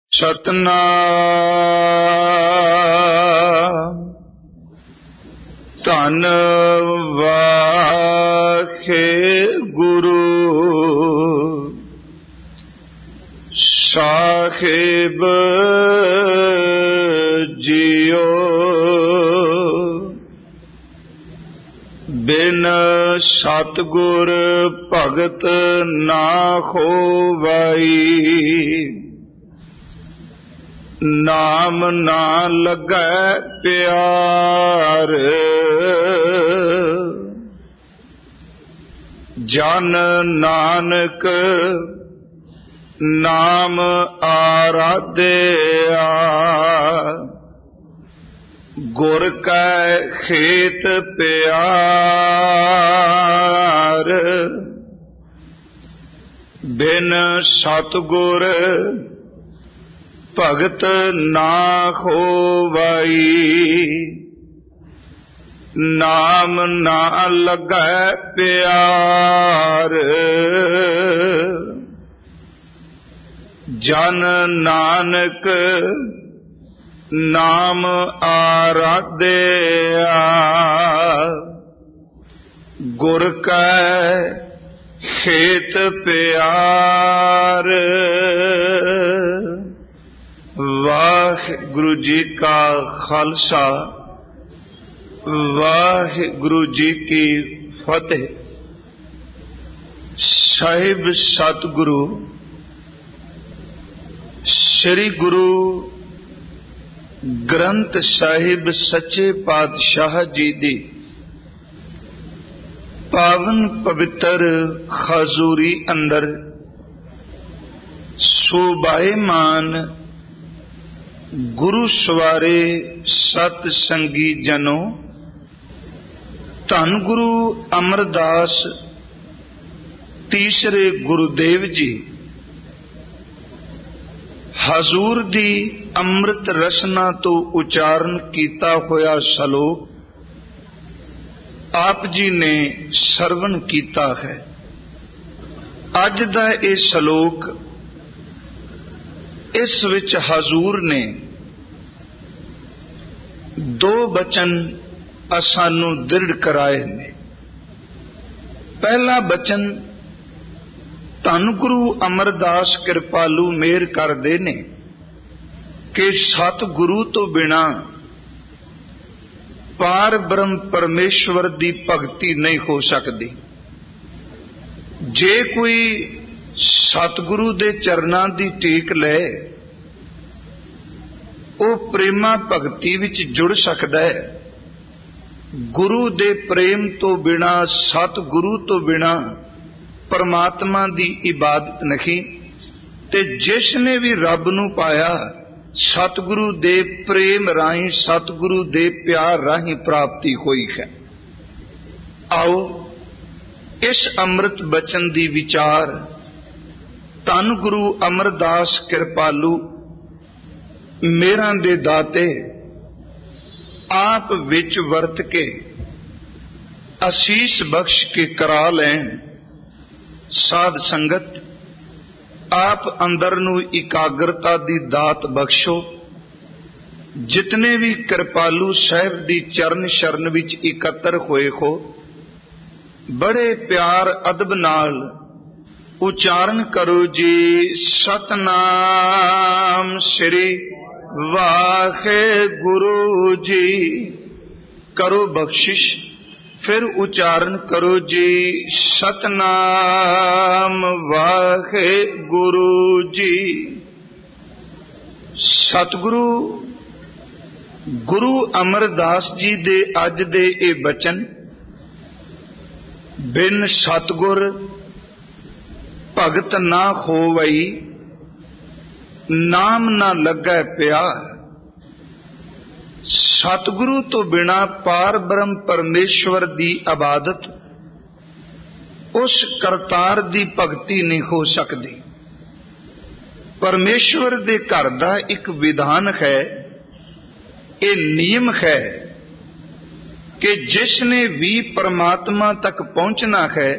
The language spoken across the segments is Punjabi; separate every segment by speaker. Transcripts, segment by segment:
Speaker 1: ਸਤਨਾਮ ਧੰਨ ਵਾਹਿਗੁਰੂ ਸਾਹਿਬ ਜੀਓ ਬਿਨ ਸਤਿਗੁਰ ਭਗਤ ਨਾ ਹੋਵਈ ਨਾਮ ਨਾ ਲੱਗੈ ਪਿਆਰ ਜਨ ਨਾਨਕ ਨਾਮ ਆਰਾਧਿਆ ਗੁਰ ਕੈ ਖੇਤ ਪਿਆਰ ਬਿਨ ਸਤਿਗੁਰ ਭਗਤ ਨਾ ਹੋਵਈ ਨਾਮ ਨਾ ਲੱਗੈ ਪਿਆਰ ਜਨ ਨਾਨਕ ਨਾਮ ਆਰਾਧਿਆ ਗੁਰ ਕੈ ਖੇਤ ਪਿਆਰ। ਵਾਹਿਗੁਰੂ ਜੀ ਕਾ ਖਾਲਸਾ ਵਾਹਿਗੁਰੂ ਜੀ ਕੀ ਫਤਿਹ। ਸਾਹਿਬ ਸਤਿਗੁਰੂ ਸ੍ਰੀ ਗੁਰੂ ਗ੍ਰੰਥ ਸਾਹਿਬ ਸੱਚੇ ਪਾਤਸ਼ਾਹ ਜੀ ਦੀ ਪਾਵਨ ਪਵਿੱਤਰ ਹਜ਼ੂਰੀ ਅੰਦਰ ਸੋਭਾਏਮਾਨ ਗੁਰੂ ਸਵਾਰੇ ਸਤ ਸੰਗੀ ਜਨੋ, ਧੰਨ ਗੁਰੂ ਅਮਰਦਾਸ ਤੀਸਰੇ ਗੁਰੂਦੇਵ ਜੀ ਹਜ਼ੂਰ ਦੀ ਅੰਮ੍ਰਿਤ ਰਸਨਾ ਤੋਂ ਉਚਾਰਨ ਕੀਤਾ ਹੋਇਆ ਸ਼ਲੋਕ ਆਪ ਜੀ ਨੇ ਸਰਵਣ ਕੀਤਾ ਹੈ। ਅੱਜ ਦਾ ਇਹ ਸ਼ਲੋਕ ਇਸ ਵਿੱਚ ਹਜ਼ੂਰ ਨੇ ਦੋ ਬਚਨ ਸਾਨੂੰ ਦ੍ਰਿੜ ਕਰਾਏ ਨੇ। ਪਹਿਲਾ ਬਚਨ ਧੰਨ ਗੁਰੂ ਅਮਰਦਾਸ ਕਿਰਪਾਲੂ ਮਿਹਰ ਕਰਦੇ ਨੇ ਕਿ ਸਤਿਗੁਰੂ ਤੋਂ ਬਿਨਾਂ ਪਾਰ ਬ੍ਰਹਮ ਪਰਮੇਸ਼ਵਰ ਦੀ ਭਗਤੀ ਨਹੀਂ ਹੋ ਸਕਦੀ। ਜੇ ਕੋਈ ਸਤਿਗੁਰੂ ਦੇ ਚਰਨਾਂ ਦੀ ਟੇਕ ਲੈ ਉਹ ਪ੍ਰੇਮਾ ਭਗਤੀ ਵਿੱਚ ਜੁੜ ਸਕਦਾ ਹੈ। ਗੁਰੂ ਦੇ ਪ੍ਰੇਮ ਤੋਂ ਬਿਨਾਂ, ਸਤਿਗੁਰੂ ਤੋਂ ਬਿਨਾਂ ਪਰਮਾਤਮਾ ਦੀ ਇਬਾਦਤ ਨਹੀਂ। ਤੇ ਜਿਸ ਨੇ ਵੀ ਰੱਬ ਨੂੰ ਪਾਇਆ ਸਤਿਗੁਰੂ ਦੇ ਪ੍ਰੇਮ ਰਾਹੀਂ, ਸਤਿਗੁਰੂ ਦੇ ਪਿਆਰ ਰਾਹੀਂ ਪ੍ਰਾਪਤੀ ਹੋਈ ਹੈ। ਆਓ ਇਸ ਅੰਮ੍ਰਿਤ ਬਚਨ ਦੀ ਵਿਚਾਰ ਧੰਨ ਗੁਰੂ ਅਮਰਦਾਸ ਕਿਰਪਾਲੂ ਮਿਹਰਾਂ ਦੇ ਦਾਤੇ ਆਪ ਵਿੱਚ ਵਰਤ ਕੇ ਅਸੀਸ ਬਖਸ਼ ਕੇ ਕਰਾ ਲੈਣ। ਸਾਧ ਸੰਗਤ ਆਪ ਅੰਦਰ ਨੂੰ ਇਕਾਗਰਤਾ ਦੀ ਦਾਤ ਬਖਸ਼ੋ। ਜਿਤਨੇ ਵੀ ਕਿਰਪਾਲੂ ਸਾਹਿਬ ਦੀ ਚਰਨ ਸ਼ਰਨ ਵਿੱਚ ਇਕੱਤਰ ਹੋਏ ਹੋ, ਬੜੇ ਪਿਆਰ ਅਦਬ ਨਾਲ ਉਚਾਰਨ ਕਰੋ ਜੀ, ਸਤਨਾਮ ਸ੍ਰੀ ਵਾਹਿਗੁਰੂ ਜੀ। ਕਰੋ ਬਖਸ਼ਿਸ਼, ਫਿਰ ਉਚਾਰਨ ਕਰੋ ਜੀ, ਸਤਨਾਮ ਵਾਹਿਗੁਰੂ ਜੀ। ਸਤਿਗੁਰੂ ਗੁਰੂ ਅਮਰਦਾਸ ਜੀ ਦੇ ਅੱਜ ਦੇ ਇਹ ਬਚਨ, ਬਿਨ ਸਤਿਗੁਰ ਭਗਤ ਨਾ ਹੋਵਈ ਨਾਮ ਨਾ ਲੱਗੈ ਪਿਆਰ। ਸਤਿਗੁਰੂ ਤੋਂ ਬਿਨਾਂ ਪਾਰ ਬ੍ਰਹਮ ਪਰਮੇਸ਼ਵਰ ਦੀ ਇਬਾਦਤ, ਉਸ ਕਰਤਾਰ ਦੀ ਭਗਤੀ ਨਹੀਂ ਹੋ ਸਕਦੀ। ਪਰਮੇਸ਼ਵਰ ਦੇ ਘਰ ਦਾ ਇੱਕ ਵਿਧਾਨ ਹੈ, ਇਹ ਨਿਯਮ ਹੈ ਕਿ ਜਿਸ ਨੇ ਵੀ ਪਰਮਾਤਮਾ ਤੱਕ ਪਹੁੰਚਣਾ ਹੈ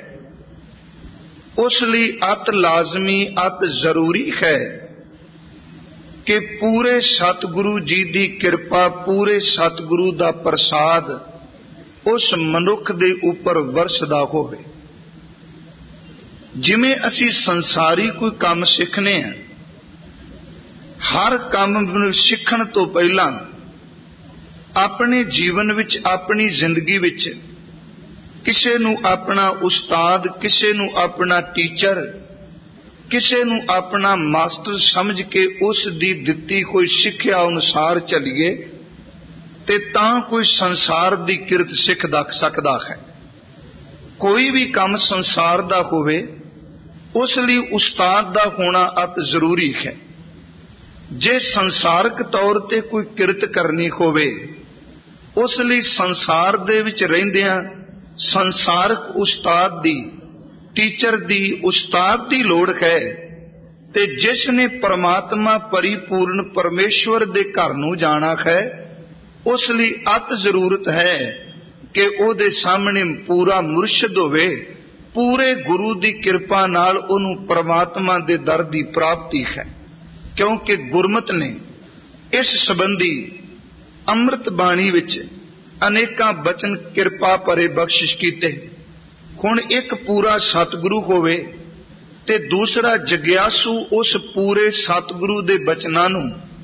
Speaker 1: ਉਸ ਲਈ ਅਤ ਲਾਜ਼ਮੀ, ਅਤ ਜ਼ਰੂਰੀ ਹੈ कि पूरे सतगुरु जी की कृपा, पूरे सतगुरु का प्रसाद उस मनुख दे उपर वरसदा होवे। जिमें असी संसारी कोई काम सीखने हैं, हर काम सीखण तो पहला अपने जीवन विच, अपनी जिंदगी विच किसे नू अपना उस्ताद, किसे नू अपना टीचर, किसे नू अपना मास्टर समझ के उस दी दित्ती कोई सिक्ख्या अनुसार चलिए ते तां कोई संसार दी किरत सिख सकदा है। कोई भी काम संसार दा होवे उस लई उस्ताद दा होना अति जरूरी है। जे संसारक तौर ते कोई किरत करनी होवे उस लई संसार दे विच रहिंदियां संसारक उस्ताद दी, टीचर दी, उस्ताद दी लोड़ है। ते जिसने परमात्मा परिपूर्ण परमेश्वर दे घर नू जाना है उस लई अत जरूरत है कि ओदे सामने पूरा मुर्शद होवे, पूरे गुरु दी कृपा नाल ओनू परमात्मा दे दर दी प्राप्ति है। क्योंकि गुरमत ने इस संबंधी अमृत बाणी विच अनेकां बचन कृपा भरे बख्शिश कीते। हुण एक पूरा सतगुरु होवे ते दूसरा जग्यासू उस पूरे सतगुरु दे बचनां नूं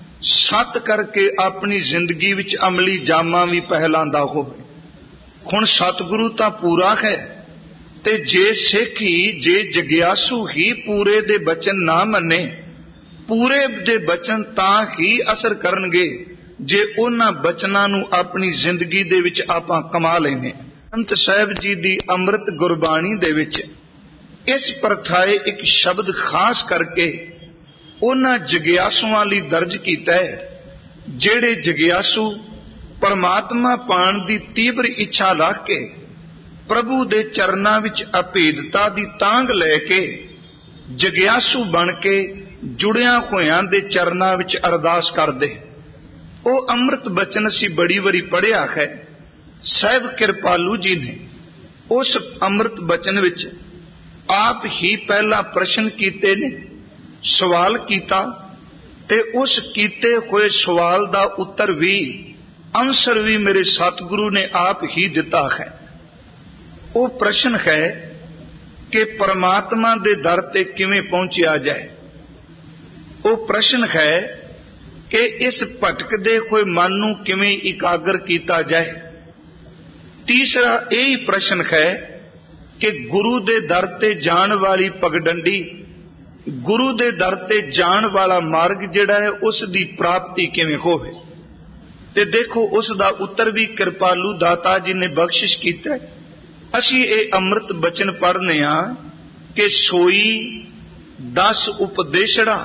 Speaker 1: सत करके अपनी जिंदगी विच अमली जामा भी पहलांदा होवे। हुण सतगुरु तां पूरा है ते जे सिख ही, जे जग्यासू ही पूरे दे बचन ना मन्ने, पूरे दे बचन तां ही असर करनगे जे उन्हां बचनां नूं अपनी जिंदगी दे विच आपां कमा लैने। संत साहिब जी दी अमृत गुरबाणी दे विच इस परथाए एक शब्द खास करके उन्हां जग्यासुआं लई दर्ज कीता है जेड़े जग्यासू परमात्मा पाण दी तीव्र इच्छा रख के प्रभु दे चरनां विच अभेदता दी तांग लैके जग्यासू बन के जुड़ियां होयां दे चरनां विच अरदास करदे। ओ अमृत बचन असीं बड़ी वारी पढ़िया है। साहिब कृपालू जी ने उस अमृत बचन विच आप ही पहला प्रश्न कीते ने, सवाल कीता ते उस कीते हुए सवाल दा उत्तर भी, आंसर भी मेरे सतगुरु ने आप ही दिता है। वो प्रश्न है कि परमात्मा दे दर ते किवें पहुंचिया जाए। वो प्रश्न है कि इस भटकदे हुए मन नूं किवें इकागर कीता जाए। तीसरा यही प्रश्न है कि गुरु दे दर ते जाण वाली पगडंडी, गुरु दे दर ते जाण वाला मार्ग जिहड़ा है उस दी प्राप्ति किवें होवे। ते देखो उस दा उत्तर भी कृपालू दाता जी ने बख्शिश कीता है। असीं ये अमृत बचन पढ़ने आ कि सोई 10 उपदेशड़ा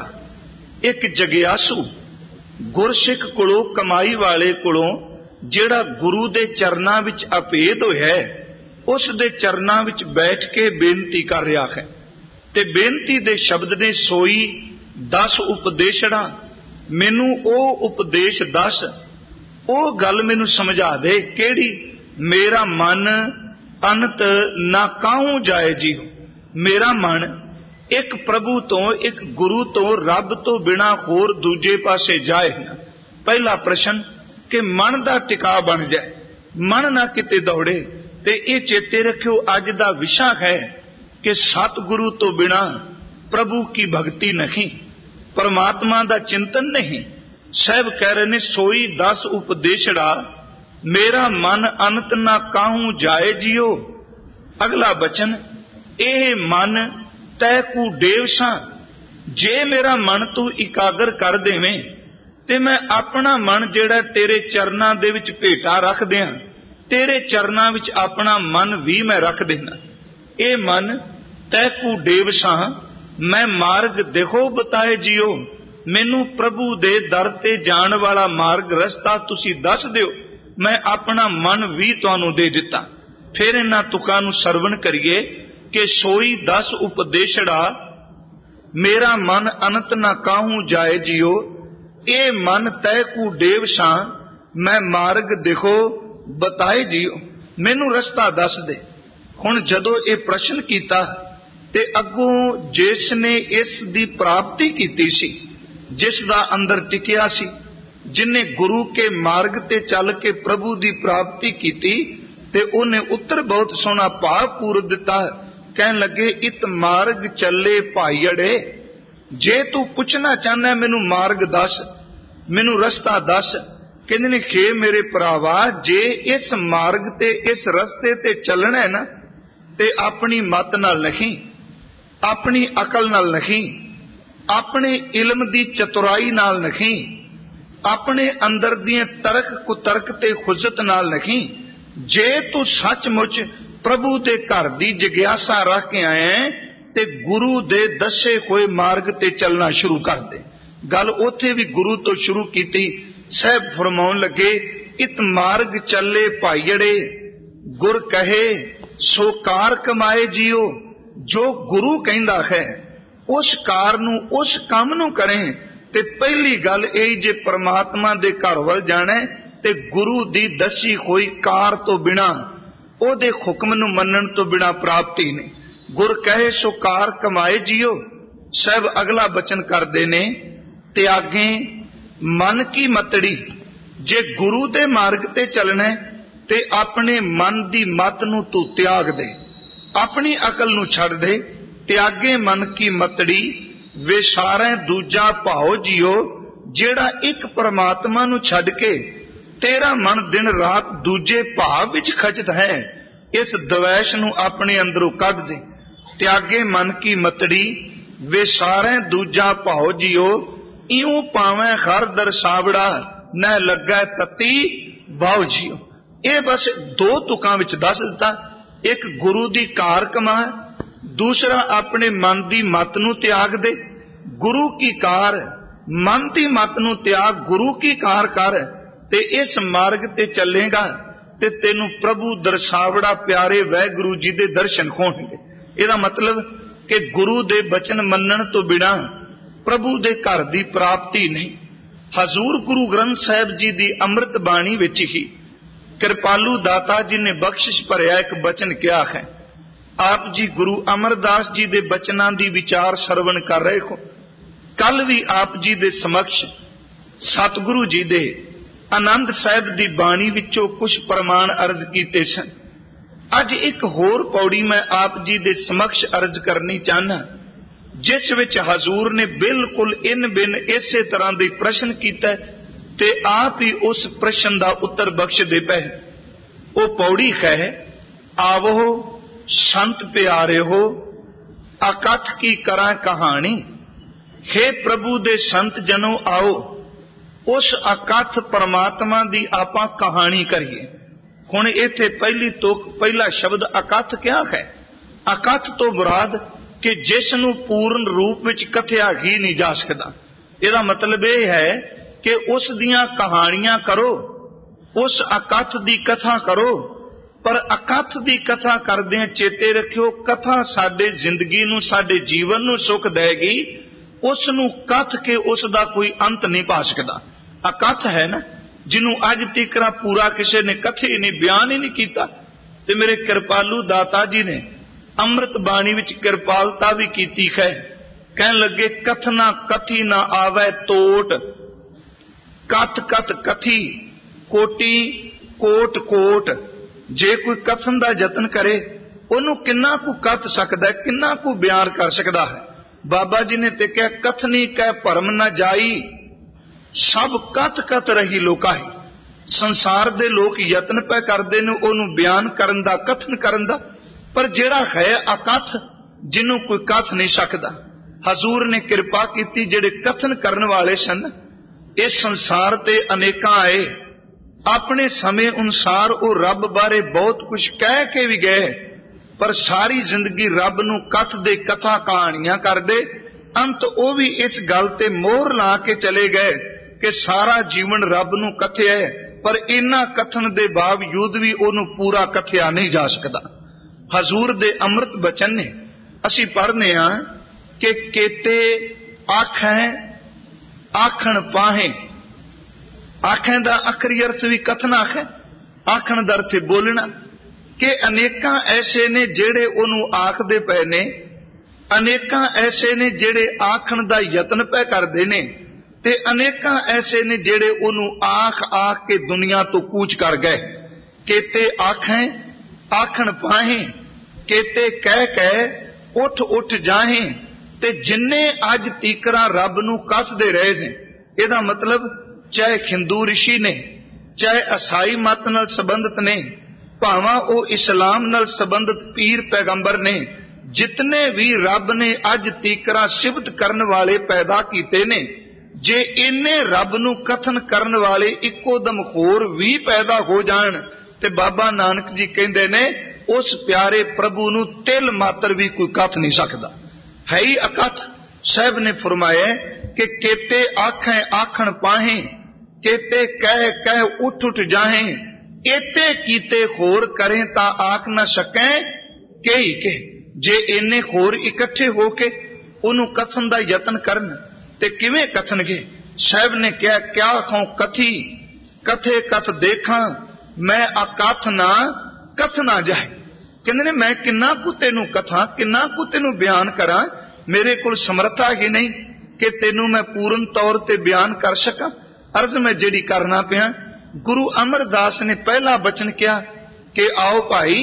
Speaker 1: एक जग्यासू गुरसिख कोलों, कमाई वाले कोलों, जेड़ा गुरु दे चरनां विच अभेद होया उस दे चरनां विच बैठ के बेनती कर रहा है। ते बेनती दे शब्द ने सोई 10 उपदेशड़ा, मैनू ओ उपदेश दस, ओ गल मैनू समझा दे केड़ी, मेरा मन अनत ना काहू जाए जी। मेरा मन एक प्रभु तो, एक गुरु तो, रब तो बिना होर दूजे पासे जाए ना। पहला प्रश्न कि मन दा टिका बन जाए, मन ना किते दौड़े। ते ये चेते रखियो अज दा विषा है कि सतगुरु तो बिना प्रभु की भक्ति नहीं, परमात्मा दा चिंतन नहीं। साहब कह रहे ने सोई 10 उपदेशड़ा, मेरा मन अनंत ना काहू जाए जियो। अगला बचन, ए मन तै कू देवसा, जे मेरा मन तू इकागर कर देवें ते मैं अपना मन जेड़ा तेरे चरनां दे विच भेटा रख दियां, तेरे चरनां विच अपना मन भी मैं रख देना। ए मन तै कू देवसा, मैं मार्ग देखो बताए जियो। मैनू प्रभु दे दर ते जाण वाला मार्ग रस्ता तुसी दस दिओ, मैं अपना मन भी तुहानू दे दिता। फिर इन्हां तुकां नू सरवण करिए कि सोई 10 उपदेशड़ा, मेरा मन अनंत ना काहू जाए जियो। ए मन तय कू देवसा, मैं मार्ग देखो बताए जियो, मैनू रस्ता दस दे। हुण जदों ये प्रश्न कीता ते अगों जिसने इस दी प्राप्ति कीती सी, जिस दा अंदर टिकिया सी, जिन्हें गुरु के मार्ग ते चल के प्रभु की प्राप्ति की ते उन्हें उत्तर बहुत सोहना भाव पूर दिता। कहन लगे इत मार्ग चले भाईअड़े, जे तू पुछना चाहना मैनू मार्ग दस, मैनू रस्ता दस। कहते ने खे मेरे भरावा, जे इस मार्ग ते इस रस्ते ते चलना है ना, ते अपनी मत नाल नहीं, अपनी अकल नाल नहीं, अपने इल्म दी चतुराई नाल नहीं, अपने अंदर दिए तर्क कुतर्क ते खुजत नाल नहीं। जे तू सचमुच प्रभु दे घर दी जिग्यासा रख के आए ते गुरु दे दसे हुए मार्ग ते चलना शुरू कर दे। गल उथे भी गुरु तो शुरू की। साहब फरमाउन लगे इत मार्ग चले भाईअड़े, गुर कहे सो कार कमाए जियो। जो गुरु कहंदा है उस कार नू, उस काम नू करें। ते पहली गल यही, जे परमात्मा दे घर वल जाना ते गुरु दी दसी होई कार तो बिना, ओदे हुक्म नू मनन तो बिना प्राप्ति नहीं। गुर कहे सो कार कमाए जियो। साहब अगला बचन करदे ने, त्यागे मन की मतड़ी। जे गुरु दे मार्ग ते चलना ते अपने मन दी मत नू तू त्याग दे, अपनी अकल नू छड़ दे। त्यागे मन की मतड़ी, वे सारे दूजा भाओ जियो। जेड़ा एक परमात्मा नू छड़ के तेरा मन दिन रात दूजे भाव विच खचत है, इस द्वैश नू अपने अंदरों कढ दे। त्यागे मन की मतड़ी, वे सारे दूजा भाओ जियो। इऊं पावे हर दरसावड़ा, न लगे तती भाव जियो। ये बस दो तुकां विच दस दिता। एक गुरु दी कार कमा, दूसरा अपने मन दी मत नू त्याग दे। गुरु की कार, मन दी मत नू त्याग, गुरु की कार कर ते इस मार्ग ते चलेगा ते तेनू प्रभु दरसावड़ा प्यारे वाहिगुरू जी दे दर्शन होणगे। इहदा मतलब कि गुरु दे बचन मनन तो बिना प्रभु दे घर दी प्राप्ति नहीं। हजूर गुरु ग्रंथ साहिब जी दी अमृत बाणी विच ही कृपालू दाता जी ने बख्शिश भरिया एक बचन किया है। आप जी गुरु अमरदास जी दे बचनां दी विचार सरवण कर रहे हो। कल भी आप जी दे समक्ष सतगुरु जी दे आनंद साहिब दी बाणी विचों कुछ प्रमाण अर्ज कीते सन। अज एक होर पौड़ी मैं आप जी दे समक्ष अर्ज करनी चाहना, जिस विच हजूर ने बिल्कुल इन बिन इसे तरह दे प्रश्न कीता ते आप ही उस प्रश्न दा उत्तर बख्श दे पे। वो पौड़ी है, आवो संत प्यारे हो, अकथ की करा कहानी। हे प्रभु दे संत जनो आओ, उस अकथ परमात्मा दी आपां कहानी करिए। हुण इत्थे पहली तुक पहला शब्द अकथ क्या है? अकथ तो मुराद कि जिसनू पूर्ण रूप विच कथया ही नहीं जा सकता। इहदा मतलब यह है कि उस दियां कहानियां करो, उस अकथ दी कथा करो, पर अकथ दी कथा करदे चेते रखियो कथा साडे जिंदगी नू, साडे जीवन नू सुख देगी। उस नू कथ के उसका कोई अंत नहीं पा सकता। अकथ है ना, जिन्हों अज तक पूरा किसी ने कथे ही नहीं, बयान ही नहीं किया। ते मेरे कृपालू दाता जी ने अमृत बाणी विच कृपालता भी की है। कहन लगे कथना कथी ना आवे तोट, कथ कथ कथी कोटी कोट कोट। जे कोई कथन का यतन करे उन्हों किन्ना को कथ सकता है, किन्ना को बयान कर सकता है। बाबा जी ने ते कहा कथनी कह भरम न जाई, सब कथ कथ रही लोकाही। संसार दे लोग यतन पे करते ने ओनू बयान करन दा, कथन करन दा, पर जेड़ा है अकथ जिन्हों कोई कथ नहीं सकता। हजूर ने कृपा की, जेड़े कथन करन वाले सन इस संसार ते अनेकां आए। अपने समय अनुसार वो रब बारे बहुत कुछ कह के भी गए, पर सारी जिंदगी रब नू कथ दे कथा कहानियां कर दे। अंत वो भी इस गल ते मोहर ला के चले गए कि सारा जीवन रब नू कथया है, पर इन्ना कथन दे बावजूद भी ओनू पूरा कथया नहीं जा सकता। हजूर दे अमृत बचन ने असी पढ़ने कि केते आखें आखण पाहे। आखें दा आखरी अर्थ भी कथन आखे, आखण दा अर्थ बोलना। कि अनेकां ऐसे ने जेड़े ओनू आखदे पे ने, अनेकां ऐसे ने जेड़े आखण दा यतन पे करदे ने, ते अनेकां ऐसे ने जेड़े ओनू आख आख के दुनिया तो कूच कर गए। केते आखें आखण पाहें, केते कह कह उठ उठ जाहें। ते जिन्ने अज तीकरा रब नू कसदे रहे ने, इहदा मतलब चाहे हिंदू ऋषि ने, चाहे ईसाई मत नाल संबंधित ने, भावां ओ इस्लाम नाल संबंधित पीर पैगंबर ने, जितने भी रब ने अज तीकरा सिफत करन वाले पैदा कीते ने, जे इन्ने रब नू कथन करन वाले इक्को दम होर भी पैदा हो जाण ते बाबा नानक जी कहंदे ने उस प्यारे प्रभु नू तिल मात्र भी कोई कथ नहीं सकदा, है ही अकथ। साहब ने फरमाया कि केते आखें आखण पाहें, केते कह कह उठ उठ जाहें। एते कीते होर करें ता आख न सकें कई के। जे इन्ने होर इकट्ठे होके उन्हों कथन दा यतन करन ते किवें कथनगे। साहब ने कहा क्या आखों कथी, कथे कथ देखा मैं अकथ ना कथना जाए। कहंदे ने मैं किन्ना कु तेनू कथा, किन्ना कु तेनू बयान करा, मेरे कोल समर्था ही नहीं कि तेनू मैं पूर्ण तौर ते बयान कर सका। अर्ज मैं जेड़ी करना पिया, गुरु अमरदास ने पहला बचन किया कि आओ भाई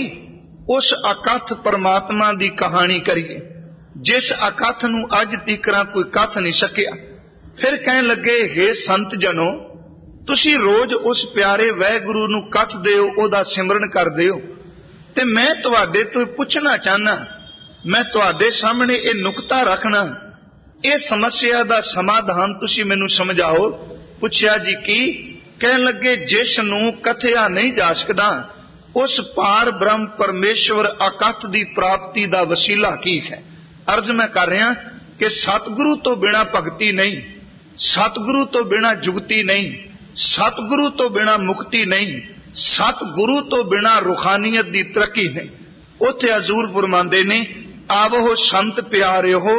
Speaker 1: उस अकथ परमात्मा दी कहानी करिए जिस अकथ नू अज तीकरा कोई कथ नहीं सकिया। फिर कहन लगे हे संत जनो, तुसी रोज उस प्यारे वैगुरु नू कथ दिओ, ओदा सिमरन कर दिओ, ते मैं तुहाडे तो पुछना चाहना, मैं तुहाडे सामने ये नुकता रखना, ये समस्या दा समाधान तुसी मैनू समझाओ। पुछया जी की? कहन लगे जिस नू कथया नहीं जा सकदा उस पार ब्रह्म परमेश्वर अकथ दी प्राप्ति दा वसीला की है। अर्ज मैं कर रहा कि सतगुरु तो बिना भगती नहीं, सतगुरु तो बिना जुगती नहीं, सतगुरु तो बिना मुक्ति नहीं, सतगुरु तो बिना रूहानियत दी तरक्की नहीं। उथे हजूर फरमांदे ने आवो संत प्यारे हो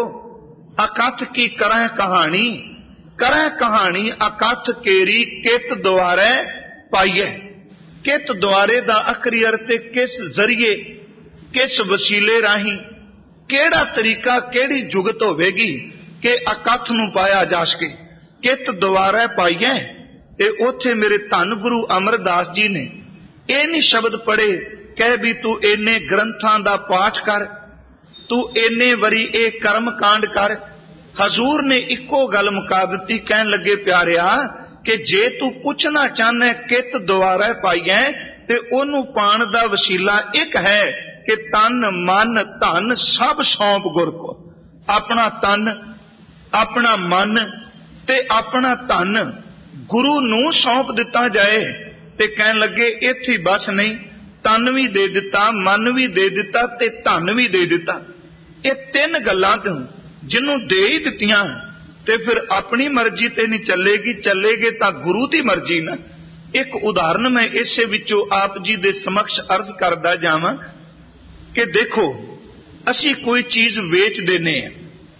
Speaker 1: अकथ की करें कहानी, करें कहानी अकथ केरी कित द्वारे पाइए। कित द्वारे दा आखरी अर्थ किस जरिए, किस वसीले राही, केड़ा तरीका केड़ी जुगत होवेगी कि अकथ नू पाया जा सके। कित द्वारे पाइए ते उथे मेरे धन गुरु अमरदास जी ने ये नहीं शब्द पढ़े कह भी तू इन्ने ग्रंथां दा पाठ कर, तू इन्ने वरी ए कर्म कांड कर। हजूर ने इको गल मुका दी, कहन लगे प्यारिया कि जे तू पुछना चाहना कित द्वारा पाइए ते ओनू पाण दा वसीला एक है कि तन मन धन सब सौंप गुर को। अपना तन, अपना मन ते अपना धन गुरु नू सौंप दिता जाए। ते कहन लगे इत्थे बस नहीं, तन भी दे दिता, मन भी दे दिता ते धन भी दे दिता। ये तीन गल्लां तू जिन्हों दे ही दित्तियां ते फिर अपनी मर्जी ते नहीं चलेगी, चलेगे तां गुरु दी मर्जी ना। एक उदाहरण मैं इसे विचों आप जी दे समक्ष अर्ज करदा जावां कि देखो असी कोई चीज वेच देने हैं,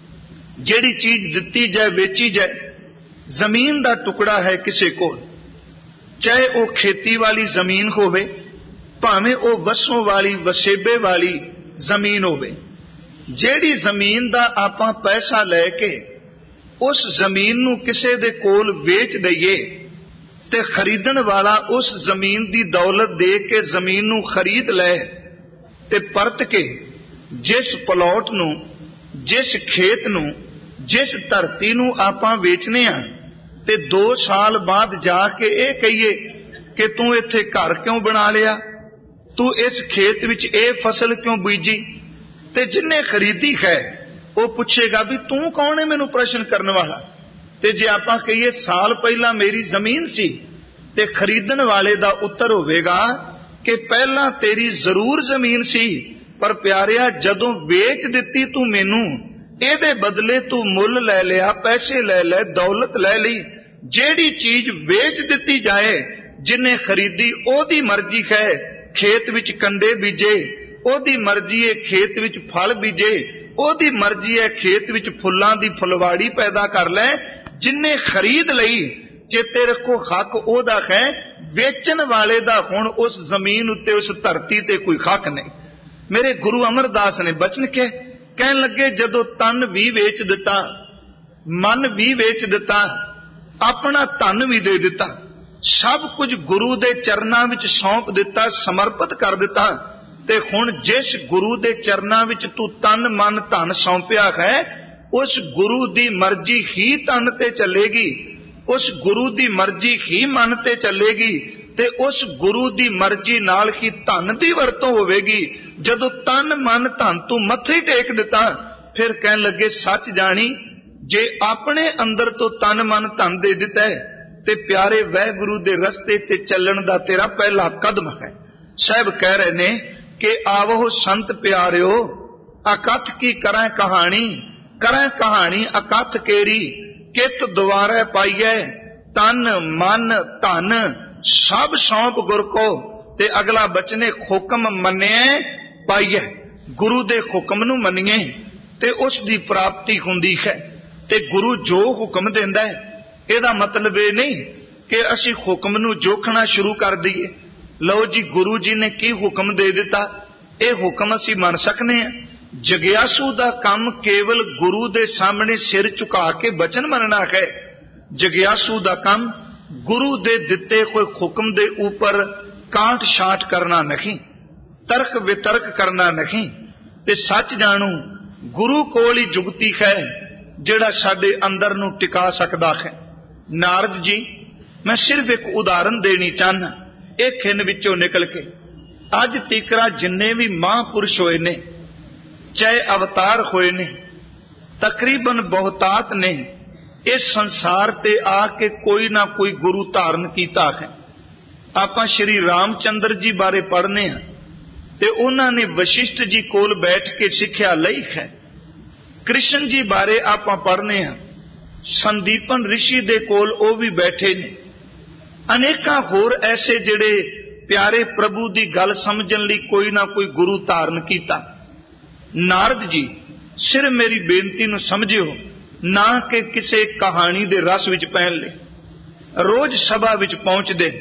Speaker 1: जेड़ी चीज दिती जाए वेची जाए। जमीन दा टुकड़ा है किसी को, चाहे वो खेती वाली जमीन होवे, भावें वो वसों वाली वसेबे वाली जमीन होवे। जेड़ी जमीन दा आपां पैसा लैके उस जमीन नू किसे दे कोल वेच दईए ते खरीदण वाला उस जमीन दी दौलत दे के जमीन नू खरीद लै ते परत के जिस प्लॉट नू, जिस खेत नू, जिस धरती नू आपां वेचने आ ते 2 साल बाद जाके ये कहिए कि तू इत्थे घर क्यों बना लिया, तू इस खेत विच ये फसल क्यों बीजी, ते जिन्ने खरीदी है वो पूछेगा भी तू कौन है मैनू प्रश्न करने वाला। ते जे आपां कहिए साल पहला मेरी जमीन सी ते खरीदण वाले दा उत्तर होवेगा कि पहला तेरी जरूर जमीन सी, पर प्यारिया जदों वेच दिती तू मैनू एदे बदले तू मुल लै लिया, पैसे लै लै, दौलत लै ली। जेड़ी चीज वेच दिती जाए जिन्ने खरीदी ओदी मर्जी है खेत विच कंडे बीजे, ओदी मर्जी है खेत विच फल बीजे, ओदी मर्जी है खेत विच फुल्लां दी फुलवाड़ी पैदा कर लै। जिन्ने खरीद लई जे तेरे को हक ओदा है, वेचन वाले दा हुण उस जमीन उत्ते उस धरती ते कोई हक नहीं। मेरे गुरु अमरदास ने बचन के कहन लगे जदों तन भी वेच दिता, मन भी वेच दिता ਆਪਣਾ ਧਨ ਵੀ ਦੇ ਦਿੱਤਾ, ਸਭ ਕੁਝ ਗੁਰੂ ਦੇ ਚਰਨਾਂ ਵਿੱਚ ਸੌਂਪ ਦਿੱਤਾ, ਸਮਰਪਿਤ ਕਰ ਦਿੱਤਾ। ਤੇ ਹੁਣ ਜਿਸ ਗੁਰੂ ਦੇ ਚਰਨਾਂ ਵਿੱਚ ਤੂੰ ਤਨ ਮਨ ਧਨ ਸੌਂਪਿਆ ਹੈ, ਉਸ ਗੁਰੂ ਦੀ ਮਰਜ਼ੀ ਹੀ ਤਨ ਤੇ ਚੱਲੇਗੀ, ਉਸ ਗੁਰੂ ਦੀ ਮਰਜ਼ੀ ਹੀ ਮਨ ਤੇ ਚੱਲੇਗੀ, ਤੇ ਉਸ ਗੁਰੂ ਦੀ ਮਰਜ਼ੀ ਨਾਲ ਹੀ ਧਨ ਦੀ ਵਰਤੋਂ ਹੋਵੇਗੀ। ਜਦੋਂ ਤਨ ਮਨ ਧਨ ਤੂੰ ਮੱਥੇ ਹੀ ਟੇਕ ਦਿੱਤਾ, ਫਿਰ ਕਹਿਣ ਲੱਗੇ ਸੱਚ ਜਾਣੀ, ਜੇ ਆਪਣੇ ਅੰਦਰ ਤੋਂ ਤਨ ਮਨ ਧਨ ਦੇ ਦਿੱਤਾ ਹੈ ਤੇ ਪਿਆਰੇ ਵਾਹਿਗੁਰੂ ਦੇ ਰਸਤੇ ਤੇ ਚੱਲਣ ਦਾ ਤੇਰਾ ਪਹਿਲਾ ਕਦਮ ਹੈ। ਸਾਹਿਬ ਕਹਿ ਰਹੇ ਨੇ ਕਿ ਆਵੋ ਸੰਤ ਪਿਆਰਿਓ, ਅਕਥ ਕੀ ਕਰਾਂ ਕਹਾਣੀ ਅਕਥ ਕੇਰੀ, ਕਿਤ ਦੁਆਰੇ ਪਾਈਐ, ਤਨ ਮਨ ਧਨ ਸਭ ਸੌਂਪ ਗੁਰ ਕੋ। ਤੇ ਅਗਲਾ ਬਚਨ ਹੈ ਹੁਕਮ ਮੰਨਿਐ ਪਾਈਐ, ਗੁਰੂ ਦੇ ਹੁਕਮ ਨੂੰ ਮੰਨੀਏ ਤੇ ਉਸ ਦੀ ਪ੍ਰਾਪਤੀ ਹੁੰਦੀ ਹੈ। ਤੇ ਗੁਰੂ ਜੋ ਹੁਕਮ ਦਿੰਦਾ ਹੈ, ਇਹਦਾ ਮਤਲਬ ਇਹ ਨਹੀਂ ਕਿ ਅਸੀਂ ਹੁਕਮ ਨੂੰ ਜੋਖਣਾ ਸ਼ੁਰੂ ਕਰ ਦਈਏ। ਲਓ ਜੀ, ਗੁਰੂ ਜੀ ਨੇ ਕੀ ਹੁਕਮ ਦੇ ਦਿੱਤਾ, ਇਹ ਹੁਕਮ ਅਸੀਂ ਮੰਨ ਸਕਨੇ ਹਾਂ। ਜਗਿਆਸੂ ਦਾ ਕੰਮ ਕੇਵਲ ਗੁਰੂ ਦੇ ਸਾਹਮਣੇ ਸਿਰ ਝੁਕਾ ਕੇ ਬਚਨ ਮੰਨਣਾ ਹੈ। ਜਗਿਆਸੂ ਦਾ ਕੰਮ ਗੁਰੂ ਦੇ ਦਿੱਤੇ ਕੋਈ ਹੁਕਮ ਦੇ ਉੱਪਰ ਕਾਂਟ ਛਾਂਟ ਕਰਨਾ ਨਹੀਂ, ਤਰਕ ਵਿਤਰਕ ਕਰਨਾ ਨਹੀਂ। ਤੇ ਸੱਚ ਜਾਣੂ ਗੁਰੂ ਕੋਲ ਹੀ ਜੁਗਤੀ ਹੈ ਜਿਹੜਾ ਸਾਡੇ ਅੰਦਰ ਨੂੰ ਟਿਕਾ ਸਕਦਾ ਹੈ। ਨਾਰਦ ਜੀ, ਮੈਂ ਸਿਰਫ ਇੱਕ ਉਦਾਹਰਨ ਦੇਣੀ ਚਾਹਨਾ, ਇਹ ਖਿੰਨ ਵਿੱਚੋਂ ਨਿਕਲ ਕੇ ਅੱਜ ਤੀਕਰਾ ਜਿੰਨੇ ਵੀ ਮਹਾਂਪੁਰਸ਼ ਹੋਏ ਨੇ, ਚਾਹੇ ਅਵਤਾਰ ਹੋਏ ਨੇ, ਤਕਰੀਬਨ ਬਹੁਤਾਤ ਨੇ ਇਸ ਸੰਸਾਰ ਤੇ ਆ ਕੇ ਕੋਈ ਨਾ ਕੋਈ ਗੁਰੂ ਧਾਰਨ ਕੀਤਾ ਹੈ। ਆਪਾਂ ਸ਼੍ਰੀ ਰਾਮਚੰਦਰ ਜੀ ਬਾਰੇ ਪੜ੍ਹਨੇ ਹਾਂ ਤੇ ਉਹਨਾਂ ਨੇ ਵਸ਼ਿਸ਼ਟ ਜੀ ਕੋਲ ਬੈਠ ਕੇ ਸਿੱਖਿਆ ਲਈ ਹੈ। ਕ੍ਰਿਸ਼ਨ ਜੀ ਬਾਰੇ ਆਪਾਂ ਪੜ੍ਹਨੇ ਹਾਂ, ਸੰਦੀਪਨ ਰਿਸ਼ੀ ਦੇ ਕੋਲ ਉਹ ਵੀ ਬੈਠੇ ਨੇ। ਅਨੇਕਾਂ ਹੋਰ ਐਸੇ ਜਿਹੜੇ ਪਿਆਰੇ ਪ੍ਰਭੂ ਦੀ ਗੱਲ ਸਮਝਣ ਲਈ ਕੋਈ ਨਾ ਕੋਈ ਗੁਰੂ ਧਾਰਨ ਕੀਤਾ। ਨਾਰਦ ਜੀ, ਸਿਰ ਮੇਰੀ ਬੇਨਤੀ ਨੂੰ ਸਮਝਿਓ, ਨਾ ਕਿ ਕਿਸੇ ਕਹਾਣੀ ਦੇ ਰਸ ਵਿੱਚ ਪੈਣ ਲਈ। ਰੋਜ਼ ਸਭਾ ਵਿੱਚ ਪਹੁੰਚਦੇ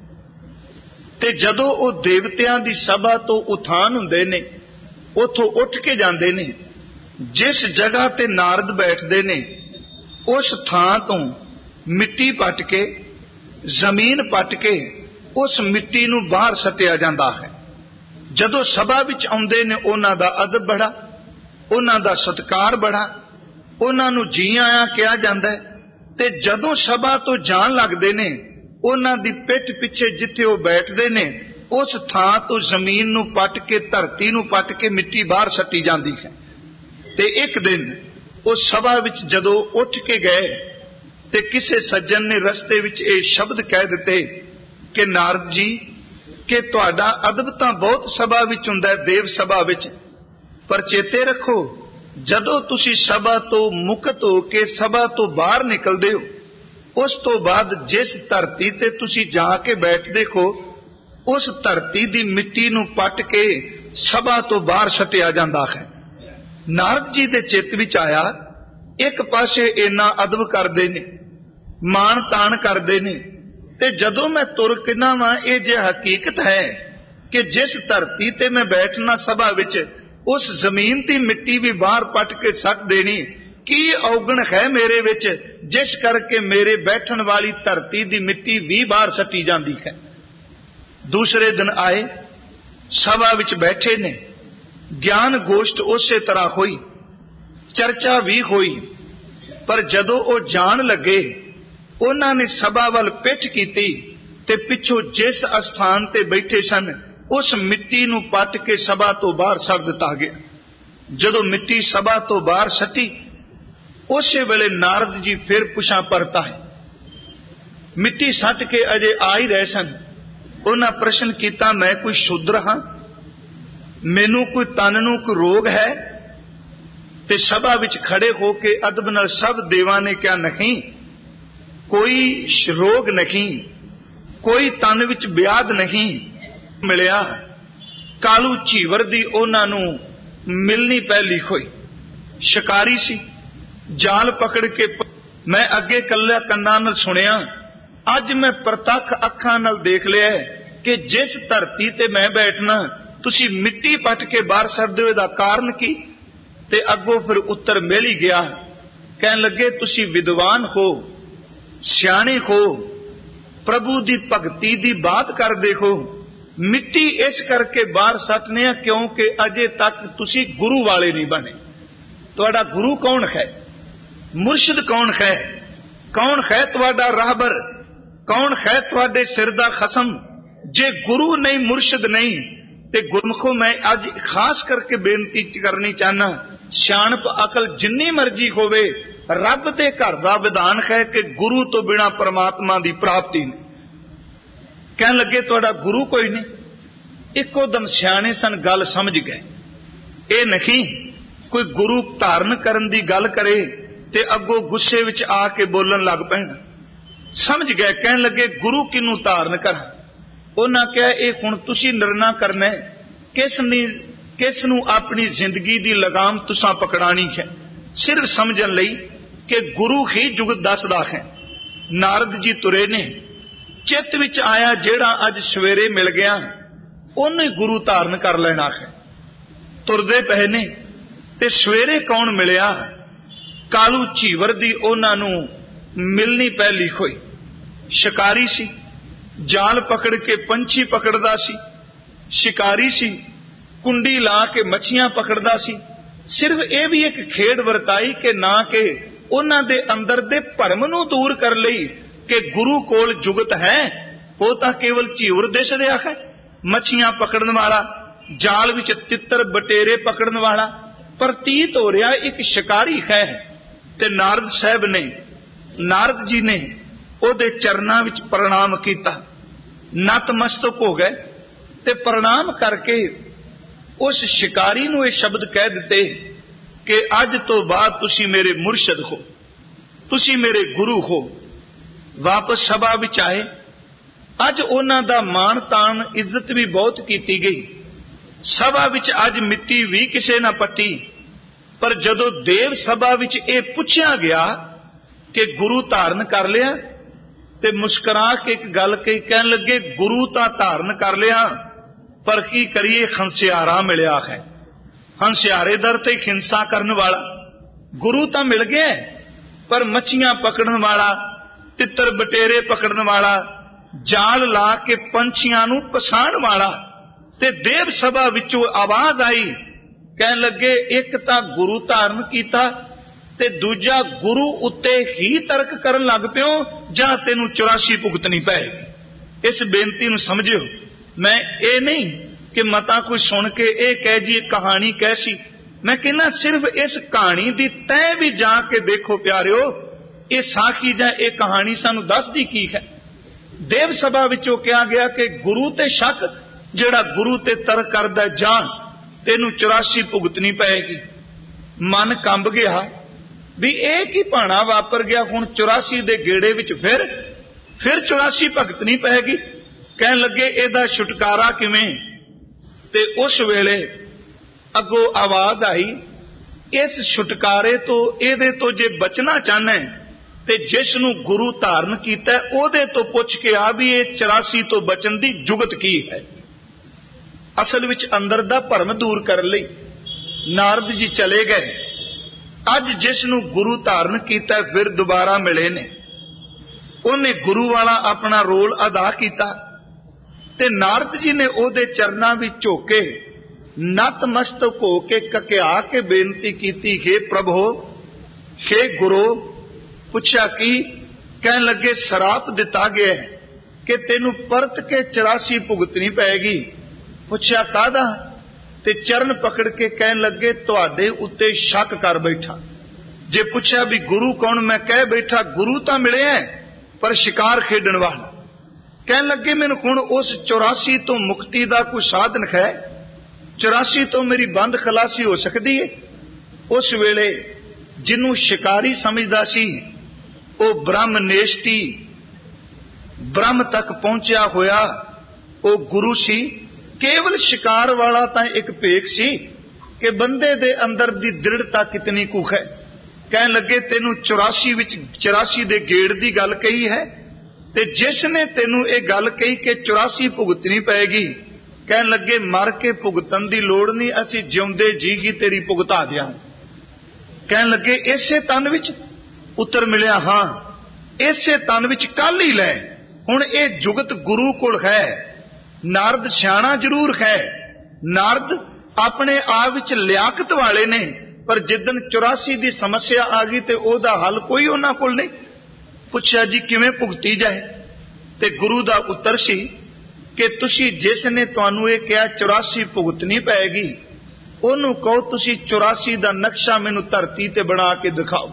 Speaker 1: ਤੇ ਜਦੋਂ ਉਹ ਦੇਵਤਿਆਂ ਦੀ ਸਭਾ ਤੋਂ ਉਥਾਨ ਹੁੰਦੇ ਨੇ, ਉਥੋਂ ਉੱਠ ਕੇ ਜਾਂਦੇ ਨੇ। ਜਿਸ ਜਗ੍ਹਾ ਤੇ ਨਾਰਦ ਬੈਠਦੇ ਨੇ, ਉਸ ਥਾਂ ਤੋਂ ਮਿੱਟੀ ਪੱਟ ਕੇ, ਜ਼ਮੀਨ ਪੱਟ ਕੇ ਉਸ ਮਿੱਟੀ ਨੂੰ ਬਾਹਰ ਸੱਟਿਆ ਜਾਂਦਾ ਹੈ। ਜਦੋਂ ਸਭਾ ਵਿੱਚ ਆਉਂਦੇ ਨੇ, ਉਹਨਾਂ ਦਾ ਅਦਬ ਬੜਾ, ਉਹਨਾਂ ਦਾ ਸਤਿਕਾਰ ਬੜਾ, ਉਹਨਾਂ ਨੂੰ ਜੀ ਆਇਆਂ ਕਿਹਾ ਜਾਂਦਾ ਹੈ। ਤੇ ਜਦੋਂ ਸਭਾ ਤੋਂ ਜਾਣ ਲੱਗਦੇ ਨੇ, ਉਹਨਾਂ ਦੀ ਪਿੱਠ ਪਿੱਛੇ ਜਿੱਥੇ ਉਹ ਬੈਠਦੇ ਨੇ, ਉਸ ਥਾਂ ਤੋਂ ਜ਼ਮੀਨ ਨੂੰ ਪੱਟ ਕੇ, ਧਰਤੀ ਨੂੰ ਪੱਟ ਕੇ ਮਿੱਟੀ ਬਾਹਰ ਸੱਟੀ ਜਾਂਦੀ ਹੈ। ਤੇ ਇੱਕ ਦਿਨ ਉਹ ਸਭਾ ਵਿੱਚ ਜਦੋਂ ਉੱਠ ਕੇ ਗਏ ਤੇ ਕਿਸੇ ਸੱਜਣ ਨੇ ਰਸਤੇ ਵਿੱਚ ਇਹ ਸ਼ਬਦ ਕਹਿ ਦਿੱਤੇ ਕਿ ਨਾਰਦ ਜੀ, ਕਿ ਤੁਹਾਡਾ ਅਦਬ ਤਾਂ ਬਹੁਤ ਸਭਾ ਵਿੱਚ ਹੁੰਦਾ ਹੈ, ਦੇਵ ਸਭਾ ਵਿੱਚ, ਪਰ ਚੇਤੇ ਰੱਖੋ ਜਦੋਂ ਤੁਸੀਂ ਸਭਾ ਤੋਂ ਮੁਕਤ ਹੋ ਕੇ ਸਭਾ ਤੋਂ ਬਾਹਰ ਨਿਕਲਦੇ ਹੋ, ਉਸ ਤੋਂ ਬਾਅਦ ਜਿਸ ਧਰਤੀ ਤੇ ਤੁਸੀਂ ਜਾ ਕੇ ਬੈਠਦੇ ਹੋ, ਉਸ ਧਰਤੀ ਦੀ ਮਿੱਟੀ ਨੂੰ ਪੱਟ ਕੇ ਸਭਾ ਤੋਂ ਬਾਹਰ ਸੱਟਿਆ ਜਾਂਦਾ ਹੈ। ਨਾਰਦ ਜੀ ਦੇ ਚਿੱਤ ਵਿੱਚ ਆਇਆ, ਇੱਕ ਪਾਸੇ ਇੰਨਾ ਅਦਬ ਕਰਦੇ ਨੇ, ਮਾਣ ਤਾਣ ਕਰਦੇ ਨੇ, ਤੇ ਜਦੋਂ ਮੈਂ ਤੁਰ ਕਿਨਾ ਵਾਂ, ਇਹ ਜੇ ਹਕੀਕਤ ਹੈ ਕਿ ਜਿਸ ਧਰਤੀ ਤੇ ਮੈਂ ਬੈਠਣਾ ਸਭਾ ਵਿੱਚ, ਉਸ ਜ਼ਮੀਨ ਦੀ ਮਿੱਟੀ ਵੀ ਬਾਹਰ ਪੱਟ ਕੇ ਸੱਟ ਦੇਣੀ, ਕੀ ਔਗਣ ਹੈ ਮੇਰੇ ਵਿੱਚ ਜਿਸ ਕਰਕੇ ਮੇਰੇ ਬੈਠਣ ਵਾਲੀ ਧਰਤੀ ਦੀ ਮਿੱਟੀ ਵੀ ਬਾਹਰ ਸੱਟੀ ਜਾਂਦੀ ਹੈ। ਦੂਸਰੇ ਦਿਨ ਆਏ, ਸਭਾ ਵਿੱਚ ਬੈਠੇ ਨੇ, ਗਿਆਨ ਗੋਸ਼ਟ ਉਸੇ ਤਰ੍ਹਾਂ ਹੋਈ, ਚਰਚਾ ਵੀ ਹੋਈ। ਪਰ ਜਦੋਂ ਉਹ ਜਾਣ ਲੱਗੇ, ਉਹਨਾਂ ਨੇ ਸਭਾ ਵੱਲ ਪਿੱਠ ਕੀਤੀ ਤੇ ਪਿੱਛੋਂ ਜਿਸ ਅਸਥਾਨ ਤੇ ਬੈਠੇ ਸਨ, ਉਸ ਮਿੱਟੀ ਨੂੰ ਪੱਟ ਕੇ ਸਭਾ ਤੋਂ ਬਾਹਰ ਸੱਟ ਦਿੱਤਾ ਗਿਆ। ਜਦੋਂ ਮਿੱਟੀ ਸਭਾ ਤੋਂ ਬਾਹਰ ਸੱਟੀ, ਉਸੇ ਵੇਲੇ ਨਾਰਦ ਜੀ ਫਿਰ ਪੁੱਛਾਂ ਪਰਤਾ ਹੈ। ਮਿੱਟੀ ਸੱਟ ਕੇ ਅਜੇ ਆ ਹੀ ਰਹੇ ਸਨ। ਉਹਨਾਂ ਪ੍ਰਸ਼ਨ ਕੀਤਾ, ਮੈਂ ਕੋਈ ਸ਼ੂਦਰ ਹਾਂ? ਮੈਨੂੰ ਕੋਈ ਤਨ ਨੂੰ ਕੋਈ ਰੋਗ ਹੈ? ਤੇ ਸਭਾ ਵਿੱਚ ਖੜੇ ਹੋ ਕੇ ਅਦਬ ਨਾਲ ਸਭ ਦੇਵਾਂ ਨੇ ਕਿਹਾ, ਨਹੀਂ, ਕੋਈ ਰੋਗ ਨਹੀਂ, ਕੋਈ ਤਨ ਵਿੱਚ ਵਿਆਧ ਨਹੀਂ ਮਿਲਿਆ। ਕਾਲੂ ਝੀਵਰ ਦੀ ਉਹਨਾਂ ਨੂੰ ਮਿਲਣੀ ਪਹਿਲੀ ਹੋਈ। ਸ਼ਿਕਾਰੀ ਸੀ, ਜਾਲ ਪਕੜ ਕੇ ਮੈਂ ਅੱਗੇ ਕੱਲਾ ਕੰਨਾਂ ਨਾਲ ਸੁਣਿਆ, ਅੱਜ ਮੈਂ ਪ੍ਰਤੱਖ ਅੱਖਾਂ ਨਾਲ ਦੇਖ ਲਿਆ ਕਿ ਜਿਸ ਧਰਤੀ ਤੇ ਮੈਂ ਬੈਠਣਾ, ਤੁਸੀਂ ਮਿੱਟੀ ਪੱਟ ਕੇ ਬਾਹਰ ਸੱਟਦੇ ਹੋ, ਇਹਦਾ ਕਾਰਨ ਕੀ? ਤੇ ਅੱਗੋਂ ਫਿਰ ਉੱਤਰ ਮਿਲ ਹੀ ਗਿਆ। ਕਹਿਣ ਲੱਗੇ, ਤੁਸੀਂ ਵਿਦਵਾਨ ਹੋ, ਸਿਆਣੇ ਹੋ, ਪ੍ਰਭੂ ਦੀ ਭਗਤੀ ਦੀ ਬਾਤ ਕਰਦੇ ਹੋ। ਮਿੱਟੀ ਇਸ ਕਰਕੇ ਬਾਹਰ ਸੱਟਨੇ ਆ ਕਿਉਂਕਿ ਅਜੇ ਤੱਕ ਤੁਸੀਂ ਗੁਰੂ ਵਾਲੇ ਨਹੀਂ ਬਣੇ। ਤੁਹਾਡਾ ਗੁਰੂ ਕੌਣ ਹੈ? ਮੁਰਸ਼ਿਦ ਕੌਣ ਹੈ? ਕੌਣ ਹੈ ਤੁਹਾਡਾ ਰਾਹਬਰ? ਕੌਣ ਹੈ ਤੁਹਾਡੇ ਸਿਰ ਦਾ ਖਸਮ? ਜੇ ਗੁਰੂ ਨਹੀਂ, ਮੁਰਸ਼ਿਦ ਨਹੀਂ, ਤੇ ਗੁਰਮੁਖੋ ਮੈਂ ਅੱਜ ਖਾਸ ਕਰਕੇ ਬੇਨਤੀ ਕਰਨੀ ਚਾਹਨਾ, ਸਿਆਣਪ ਅਕਲ ਜਿੰਨੀ ਮਰਜ਼ੀ ਹੋਵੇ, ਰੱਬ ਦੇ ਘਰ ਦਾ ਵਿਧਾਨ ਹੈ ਕਿ ਗੁਰੂ ਤੋਂ ਬਿਨਾਂ ਪਰਮਾਤਮਾ ਦੀ ਪ੍ਰਾਪਤੀ ਨਹੀਂ। ਕਹਿਣ ਲੱਗੇ ਤੁਹਾਡਾ ਗੁਰੂ ਕੋਈ ਨਹੀਂ। ਇੱਕੋ ਦਮ ਸਿਆਣੇ ਸਨ, ਗੱਲ ਸਮਝ ਗਏ। ਇਹ ਨਹੀਂ ਕੋਈ ਗੁਰੂ ਧਾਰਨ ਕਰਨ ਦੀ ਗੱਲ ਕਰੇ ਤੇ ਅੱਗੋਂ ਗੁੱਸੇ ਵਿੱਚ ਆ ਕੇ ਬੋਲਣ ਲੱਗ ਪੈਣ। ਸਮਝ ਗਏ, ਕਹਿਣ ਲੱਗੇ ਗੁਰੂ ਕਿਹਨੂੰ ਧਾਰਨ ਕਰਾਂ? ਉਹਨਾਂ ਕਿਹਾ ਇਹ ਹੁਣ ਤੁਸੀਂ ਨਿਰਣਾ ਕਰਨਾ ਕਿਸ ਨੂੰ ਆਪਣੀ ਜ਼ਿੰਦਗੀ ਦੀ ਲਗਾਮ ਤੁਸਾਂ ਪਕੜਾਣੀ ਹੈ। ਸਿਰਫ ਸਮਝਣ ਲਈ ਕਿ ਗੁਰੂ ਹੀ ਜੁਗਤ ਦੱਸਦਾ ਹੈ। ਨਾਰਦ ਜੀ ਤੁਰੇ ਨੇ, ਚਿੱਤ ਵਿੱਚ ਆਇਆ ਜਿਹੜਾ ਅੱਜ ਸਵੇਰੇ ਮਿਲ ਗਿਆ ਉਹਨੂੰ ਹੀ ਗੁਰੂ ਧਾਰਨ ਕਰ ਲੈਣਾ ਹੈ। ਤੁਰਦੇ ਪਏ ਨੇ ਤੇ ਸਵੇਰੇ ਕੌਣ ਮਿਲਿਆ? ਕਾਲੂ ਝੀਵਰ ਦੀ ਉਹਨਾਂ ਨੂੰ ਮਿਲਣੀ ਪਹਿਲੀ ਹੋਈ। ਸ਼ਿਕਾਰੀ ਸੀ, ਜਾਲ ਪਕੜ ਕੇ ਪੰਛੀ ਪਕੜਦਾ ਸੀ। ਸ਼ਿਕਾਰੀ ਸੀ, ਕੁੰਡੀ ਲਾ ਕੇ ਮੱਛੀਆਂ ਪਕੜਦਾ ਸੀ। ਸਿਰਫ ਇਹ ਵੀ ਇੱਕ ਖੇਡ ਵਰਤਾਈ ਕਿ ਨਾ ਕਿ ਉਹਨਾਂ ਦੇ ਅੰਦਰ ਦੇ ਭਰਮ ਨੂੰ ਦੂਰ ਕਰ ਲਈ ਕਿ ਗੁਰੂ ਕੋਲ ਜੁਗਤ ਹੈ। ਉਹ ਤਾਂ ਕੇਵਲ ਝੀਵਰ ਦਿਸ ਰਿਹਾ ਹੈ, ਮੱਛੀਆਂ ਪਕੜਨ ਵਾਲਾ, ਜਾਲ ਵਿੱਚ ਤਿੱਤਰ ਬਟੇਰੇ ਪਕੜਨ ਵਾਲਾ ਪ੍ਰਤੀਤ ਹੋ ਰਿਹਾ ਇੱਕ ਸ਼ਿਕਾਰੀ ਹੈ। ਤੇ ਨਾਰਦ ਸਾਹਿਬ ਨੇ, ਨਾਰਦ ਜੀ ਨੇ ਉਹਦੇ ਚਰਨਾਂ ਵਿੱਚ ਪ੍ਰਣਾਮ ਕੀਤਾ, ਨਤਮਸਤਕ ਹੋ ਗਏ ਤੇ ਪ੍ਰਣਾਮ ਕਰਕੇ ਉਸ ਸ਼ਿਕਾਰੀ ਨੂੰ ਇਹ ਸ਼ਬਦ ਕਹਿ ਦਿੱਤੇ ਕਿ ਅੱਜ ਤੋਂ ਬਾਅਦ ਤੁਸੀਂ ਮੇਰੇ ਮੁਰਸ਼ਿਦ ਹੋ, ਤੁਸੀਂ ਮੇਰੇ ਗੁਰੂ ਹੋ। ਵਾਪਸ ਸਭਾ ਵਿੱਚ ਆਏ। ਅੱਜ ਉਹਨਾਂ ਦਾ ਮਾਣ ਤਾਣ ਇੱਜ਼ਤ ਵੀ ਬਹੁਤ ਕੀਤੀ ਗਈ। ਸਭਾ ਵਿੱਚ ਅੱਜ ਮਿੱਟੀ ਵੀ ਕਿਸੇ ਨਾ ਪੱਟੀ। ਪਰ ਜਦੋਂ ਦੇਵ ਸਭਾ ਵਿੱਚ ਇਹ ਪੁੱਛਿਆ ਗਿਆ ਕਿ ਗੁਰੂ ਧਾਰਨ ਕਰ ਲਿਆ, ਤੇ ਮੁਸਕਰਾ ਕੇ ਇੱਕ ਗੱਲ ਕਹੀ, ਕਹਿਣ ਲੱਗੇ ਗੁਰੂ ਤਾਂ ਧਾਰਨ ਕਰ ਲਿਆ, ਪਰ ਕੀ ਕਰੀਏ, ਹੰਸਿਆਰਾ ਮਿਲਿਆ ਹੈ। ਹੰਸਿਆਰੇ ਦਰ ਤੇ ਹਿੰਸਾ ਕਰਨ ਵਾਲਾ। ਗੁਰੂ ਤਾਂ ਮਿਲ ਗਿਆ, ਪਰ ਮੱਛੀਆਂ ਪਕੜਨ ਵਾਲਾ, ਤਿੱਤਰ ਬਟੇਰੇ ਪਕੜਨ ਵਾਲਾ, ਜਾਲ ਲਾ ਕੇ ਪੰਛੀਆਂ ਨੂੰ ਪਸਾਣ ਵਾਲਾ। ਤੇ ਦੇਵ ਸਭਾ ਵਿੱਚੋਂ ਆਵਾਜ਼ ਆਈ, ਕਹਿਣ ਲੱਗੇ ਇੱਕ ਤਾਂ ਗੁਰੂ ਧਾਰਨ ਕੀਤਾ ਤੇ ਦੂਜਾ ਗੁਰੂ ਉੱਤੇ ਹੀ ਤਰਕ ਕਰਨ ਲੱਗ ਪਿਓ, ਜਾਂ ਤੈਨੂੰ 84 ਭੁਗਤਣੀ ਪਏਗੀ। ਇਸ ਬੇਨਤੀ ਨੂੰ ਸਮਝਿਓ। ਮੈਂ ਇਹ ਨਹੀਂ ਕਿ ਮਤਾ ਕੋਈ ਸੁਣ ਕੇ ਇਹ ਕਹਿ ਜੀ ਕਹਾਣੀ ਕੈਸੀ। ਮੈਂ ਕਹਿੰਦਾ ਸਿਰਫ ਇਸ ਕਹਾਣੀ ਦੀ ਤਹਿ ਵੀ ਜਾ ਕੇ ਦੇਖੋ ਪਿਆਰਿਓ, ਇਹ ਸਾਖੀ ਜਾਂ ਇਹ ਕਹਾਣੀ ਸਾਨੂੰ ਦੱਸਦੀ ਕੀ ਹੈ। ਦੇਵ ਸਭਾ ਵਿੱਚੋਂ ਕਿਹਾ ਗਿਆ ਕਿ ਗੁਰੂ ਤੇ ਸ਼ੱਕ, ਜਿਹੜਾ ਗੁਰੂ ਤੇ ਤਰਕ ਕਰਦਾ, ਜਾਂ ਤੈਨੂੰ 84 ਭੁਗਤਣੀ ਪਏਗੀ। ਮਨ ਕੰਬ ਗਿਆ ਵੀ ਇਹ ਕੀ ਭਾਣਾ ਵਾਪਰ ਗਿਆ, ਹੁਣ 84 ਦੇ ਗੇੜੇ ਵਿੱਚ ਫਿਰ 84 ਭੁਗਤਣੀ ਪਏਗੀ। ਕਹਿਣ ਲੱਗੇ ਇਹਦਾ ਛੁਟਕਾਰਾ ਕਿਵੇਂ? ਤੇ ਉਸ ਵੇਲੇ ਅੱਗੋਂ ਆਵਾਜ਼ ਆਈ, ਇਸ ਛੁਟਕਾਰੇ ਤੋਂ, ਇਹਦੇ ਤੋਂ ਜੇ ਬਚਣਾ ਚਾਹਨਾ ਤੇ ਜਿਸ ਨੂੰ ਗੁਰੂ ਧਾਰਨ ਕੀਤਾ ਉਹਦੇ ਤੋਂ ਪੁੱਛ ਕੇ ਆ ਵੀ ਇਹ 84 ਤੋਂ ਬਚਣ ਦੀ ਜੁਗਤ ਕੀ ਹੈ। ਅਸਲ ਵਿੱਚ ਅੰਦਰ ਦਾ ਭਰਮ ਦੂਰ ਕਰਨ ਲਈ ਨਾਰਦ ਜੀ ਚਲੇ ਗਏ। ਅੱਜ ਜਿਸ ਨੂੰ ਗੁਰੂ ਧਾਰਨ ਕੀਤਾ ਫਿਰ ਦੁਬਾਰਾ ਮਿਲੇ ਨੇ, ਉਹਨੇ ਗੁਰੂ ਵਾਲਾ ਆਪਣਾ ਰੋਲ ਅਦਾ ਕੀਤਾ ਤੇ ਨਾਰਦ ਜੀ ਨੇ ਉਹਦੇ ਚਰਨਾਂ ਵਿੱਚ ਝੁਕ ਕੇ ਨਤਮਸਤਕ ਹੋ ਕੇ ਕਕਿਆ ਕੇ ਬੇਨਤੀ ਕੀਤੀ, ਹੇ ਪ੍ਰਭੂ, ਹੇ ਗੁਰੂ। ਪੁੱਛਿਆ ਕੀ? ਕਹਿਣ ਲੱਗੇ ਸਰਾਪ ਦਿੱਤਾ ਗਿਆ ਕਿ ਤੈਨੂੰ ਪਰਤ ਕੇ 84 ਭੁਗਤਣੀ ਪਏਗੀ। ਪੁੱਛਿਆ ਕਾਹਦਾ? ਤੇ ਚਰਨ ਪਕੜ ਕੇ ਕਹਿਣ ਲੱਗੇ ਤੁਹਾਡੇ ਉੱਤੇ ਸ਼ੱਕ ਕਰ ਬੈਠਾ। ਜੇ ਪੁੱਛਿਆ ਵੀ ਗੁਰੂ ਕੌਣ, ਮੈਂ ਕਹਿ ਬੈਠਾ ਗੁਰੂ ਤਾਂ ਮਿਲਿਆ ਪਰ ਸ਼ਿਕਾਰ ਖੇਡਣ ਵਾਲਾ। ਕਹਿਣ ਲੱਗੇ ਮੈਨੂੰ ਹੁਣ ਉਸ 84 ਤੋਂ ਮੁਕਤੀ ਦਾ ਕੋਈ ਸਾਧਨ ਹੈ? 84 ਤੋਂ ਮੇਰੀ ਬੰਦ ਖਲਾਸੀ ਹੋ ਸਕਦੀ ਹੈ? ਉਸ ਵੇਲੇ ਜਿਹਨੂੰ ਸ਼ਿਕਾਰੀ ਸਮਝਦਾ ਸੀ ਉਹ ਬ੍ਰਹਮ ਨੇਸ਼ਟੀ, ਬ੍ਰਹਮ ਤੱਕ ਪਹੁੰਚਿਆ ਹੋਇਆ ਉਹ ਗੁਰੂ ਸੀ। ਕੇਵਲ ਸ਼ਿਕਾਰ ਵਾਲਾ ਤਾਂ ਇੱਕ ਭੇਖ ਸੀ ਕਿ ਬੰਦੇ ਦੇ ਅੰਦਰ ਦੀ ਦ੍ਰਿੜਤਾ ਕਿਤਨੀ ਕੁ ਹੈ। ਕਹਿਣ ਲੱਗੇ ਤੈਨੂੰ 84 ਵਿੱਚ 84 ਦੇ ਗੇੜ ਦੀ ਗੱਲ ਕਹੀ ਹੈ, ਤੇ ਜਿਸ ਨੇ ਤੈਨੂੰ ਇਹ ਗੱਲ ਕਹੀ ਕਿ 84 ਭੁਗਤਣੀ ਪਏਗੀ, ਕਹਿਣ ਲੱਗੇ ਮਰ ਕੇ ਭੁਗਤਣ ਦੀ ਲੋੜ ਨਹੀਂ, ਅਸੀਂ ਜਿਉਂਦੇ ਜੀ ਹੀ ਤੇਰੀ ਭੁਗਤਾ ਦਿਆਂ। ਕਹਿਣ ਲੱਗੇ ਇਸੇ ਤਨ ਵਿੱਚ ਉੱਤਰ ਮਿਲਿਆ, ਹਾਂ ਇਸੇ ਤਨ ਵਿੱਚ ਕੱਲ ਹੀ ਲੈ। ਹੁਣ ਇਹ ਜੁਗਤ ਗੁਰੂ ਕੋਲ ਹੈ। ਨਾਰਦ ਸਿਆਣਾ ਜ਼ਰੂਰ ਹੈ, ਨਾਰਦ ਆਪਣੇ ਆਪ ਵਿੱਚ ਲਿਆਕਤ ਵਾਲੇ ਨੇ, ਪਰ ਜਿੱਦਣ 84 ਦੀ ਸਮੱਸਿਆ ਆ ਗਈ ਤੇ ਉਹਦਾ ਹੱਲ ਕੋਈ ਉਹਨਾਂ ਕੋਲ ਨਹੀਂ। ਪੁੱਛਿਆ ਜੀ ਕਿਵੇਂ ਭੁਗਤੀ ਜਾਏ? ਤੇ ਗੁਰੂ ਦਾ ਉੱਤਰ ਸੀ ਕਿ ਤੁਸੀਂ ਜਿਸ ਨੇ ਤੁਹਾਨੂੰ ਇਹ ਕਿਹਾ 84 ਭੁਗਤਣੀ ਪਏਗੀ, ਉਹਨੂੰ ਕਹੋ ਤੁਸੀਂ 84 ਦਾ ਨਕਸ਼ਾ ਮੈਨੂੰ ਧਰਤੀ ਤੇ ਬਣਾ ਕੇ ਦਿਖਾਓ।